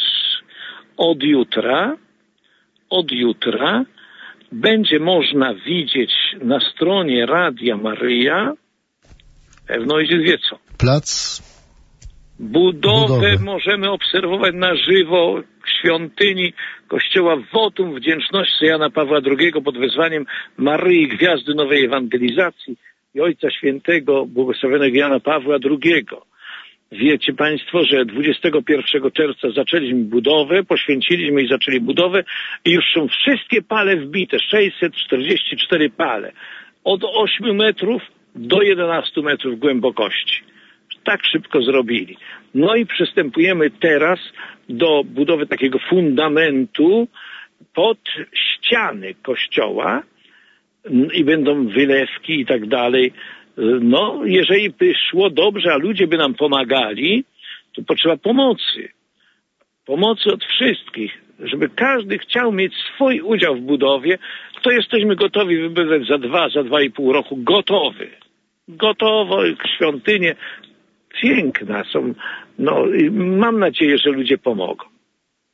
Od jutra będzie można widzieć na stronie Radia Maryja, pewno idzie wie co. Plac. Budowę możemy obserwować na żywo świątyni Kościoła Wotum Wdzięczności Jana Pawła II pod wezwaniem Maryi Gwiazdy Nowej Ewangelizacji i Ojca Świętego błogosławionego Jana Pawła II. Wiecie państwo, że 21 czerwca zaczęliśmy budowę, poświęciliśmy i zaczęli budowę i już są wszystkie pale wbite, 644 pale. Od 8 metrów do 11 metrów głębokości. Tak szybko zrobili. No i przystępujemy teraz do budowy takiego fundamentu pod ściany kościoła i będą wylewki i tak dalej. No, jeżeli by szło dobrze, a ludzie by nam pomagali, to potrzeba pomocy. Pomocy od wszystkich. Żeby każdy chciał mieć swój udział w budowie, to jesteśmy gotowi wybudować za 2,5 roku. Gotowo, świątynie piękne są. No, mam nadzieję, że ludzie pomogą.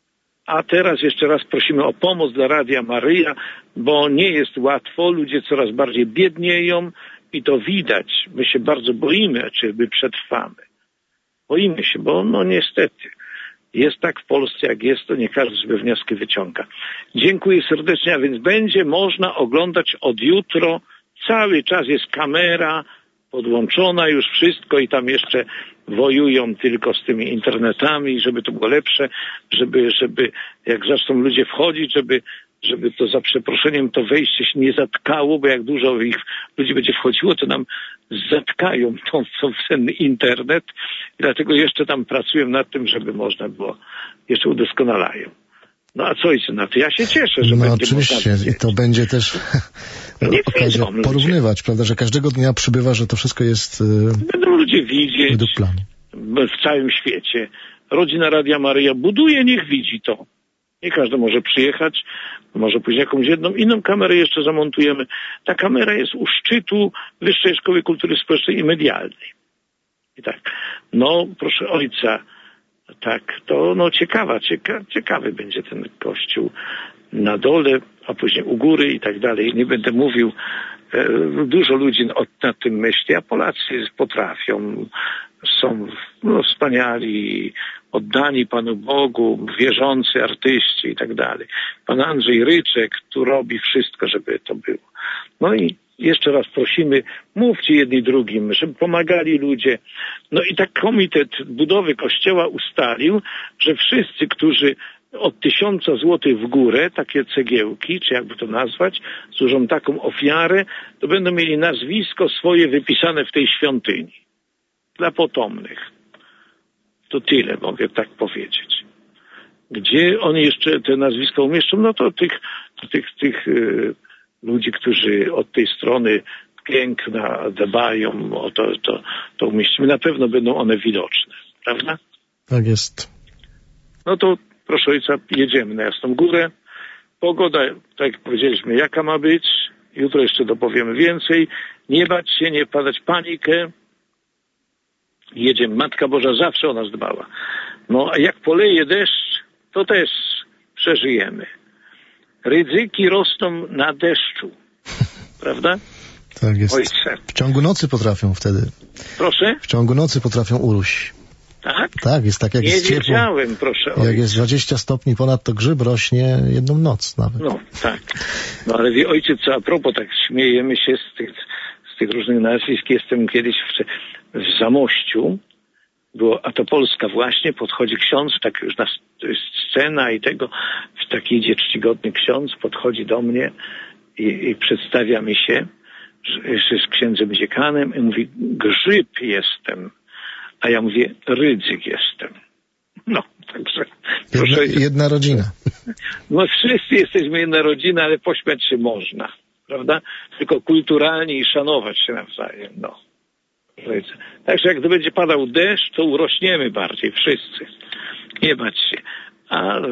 A teraz jeszcze raz prosimy o pomoc dla Radia Maryja, bo nie jest łatwo, ludzie coraz bardziej biednieją i to widać. My się bardzo boimy, czy my przetrwamy. Boimy się, bo no niestety jest tak w Polsce, jak jest, to nie każdy sobie wnioski wyciąga. Dziękuję serdecznie, a więc będzie można oglądać od jutro, cały czas jest kamera podłączona, już wszystko i tam jeszcze wojują tylko z tymi internetami, żeby to było lepsze, żeby jak zaczną ludzie wchodzić, żeby to za przeproszeniem to wejście się nie zatkało, bo jak dużo ich ludzi będzie wchodziło, to nam zatkają ten internet i dlatego jeszcze tam pracuję nad tym, żeby można było, jeszcze udoskonalają. No a co ojcze na to? Ja się cieszę, że będzie oczywiście i to będzie też okazja porównywać, prawda, że każdego dnia przybywa, że to wszystko jest będą ludzie widzieć według planu. W całym świecie. Rodzina Radia Maryja buduje, niech widzi to. Nie każdy może przyjechać, może później jakąś jedną, inną kamerę jeszcze zamontujemy. Ta kamera jest u szczytu Wyższej Szkoły Kultury Społecznej i Medialnej. I tak, no proszę ojca, tak, to no ciekawy będzie ten kościół na dole, a później u góry i tak dalej. Nie będę mówił, dużo ludzi nad tym myśli, a Polacy potrafią, są wspaniali, oddani Panu Bogu, wierzący artyści i tak dalej. Pan Andrzej Ryczek tu robi wszystko, żeby to było. No i jeszcze raz prosimy, mówcie jedni drugim, żeby pomagali ludzie. No i tak Komitet Budowy Kościoła ustalił, że wszyscy, którzy od 1000 złotych w górę, takie cegiełki, czy jakby to nazwać, służą taką ofiarę, to będą mieli nazwisko swoje wypisane w tej świątyni. Dla potomnych. To tyle mogę tak powiedzieć. Gdzie oni jeszcze te nazwiska umieszczą? No to tych ludzi, którzy od tej strony piękna dbają o to umieścimy. Na pewno będą one widoczne. Prawda? Tak jest. No to proszę ojca, jedziemy na Jasną Górę. Pogoda, tak jak powiedzieliśmy, jaka ma być. Jutro jeszcze dopowiemy więcej. Nie bać się, nie wpadać w panikę. Jedziemy. Matka Boża zawsze o nas dbała. No a jak poleje deszcz, to też przeżyjemy. Rydzyki rosną na deszczu. Prawda? Tak jest. Ojcze. W ciągu nocy potrafią wtedy. Proszę? W ciągu nocy potrafią uróść. Tak? Tak, jest tak jak nie jest ciepło. Nie wiedziałem, proszę ojcze. Jak jest 20 stopni ponad, to grzyb rośnie jedną noc nawet. No, tak. No ale wie ojciec, co a propos, tak śmiejemy się z tych różnych nazwisk. Jestem kiedyś w Zamościu, a to Polska właśnie, podchodzi ksiądz, tak już to jest scena i taki idzie czcigodny ksiądz, podchodzi do mnie i przedstawia mi się, że jest księdzem dziekanem i mówi, grzyb jestem, a ja mówię, Rydzyk jestem. No, także... Jedna rodzina. No wszyscy jesteśmy jedna rodzina, ale pośmiać się można, prawda? Tylko kulturalnie i szanować się nawzajem, no. Także jak będzie padał deszcz, to urośniemy bardziej, wszyscy. Nie bać się. A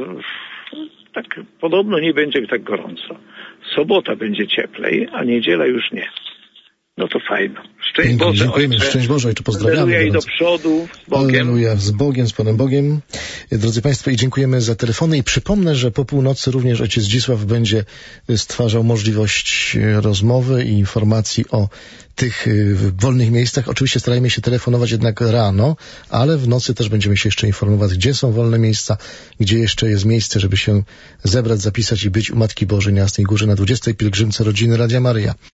tak podobno nie będzie tak gorąco. Sobota będzie cieplej, a niedziela już nie. No to fajno. Szczęść Boże, dziękujemy. Ojcze. Szczęść Boże, Ojcze, pozdrawiamy. Alleluja i do przodu, z Bogiem. Alleluja, z Bogiem, z Panem Bogiem. Drodzy Państwo, i dziękujemy za telefony. I przypomnę, że po północy również ojciec Zdzisław będzie stwarzał możliwość rozmowy i informacji o tych wolnych miejscach. Oczywiście starajmy się telefonować jednak rano, ale w nocy też będziemy się jeszcze informować, gdzie są wolne miejsca, gdzie jeszcze jest miejsce, żeby się zebrać, zapisać i być u Matki Bożej na Jasnej Górze na 20. pielgrzymce rodziny Radia Maryja.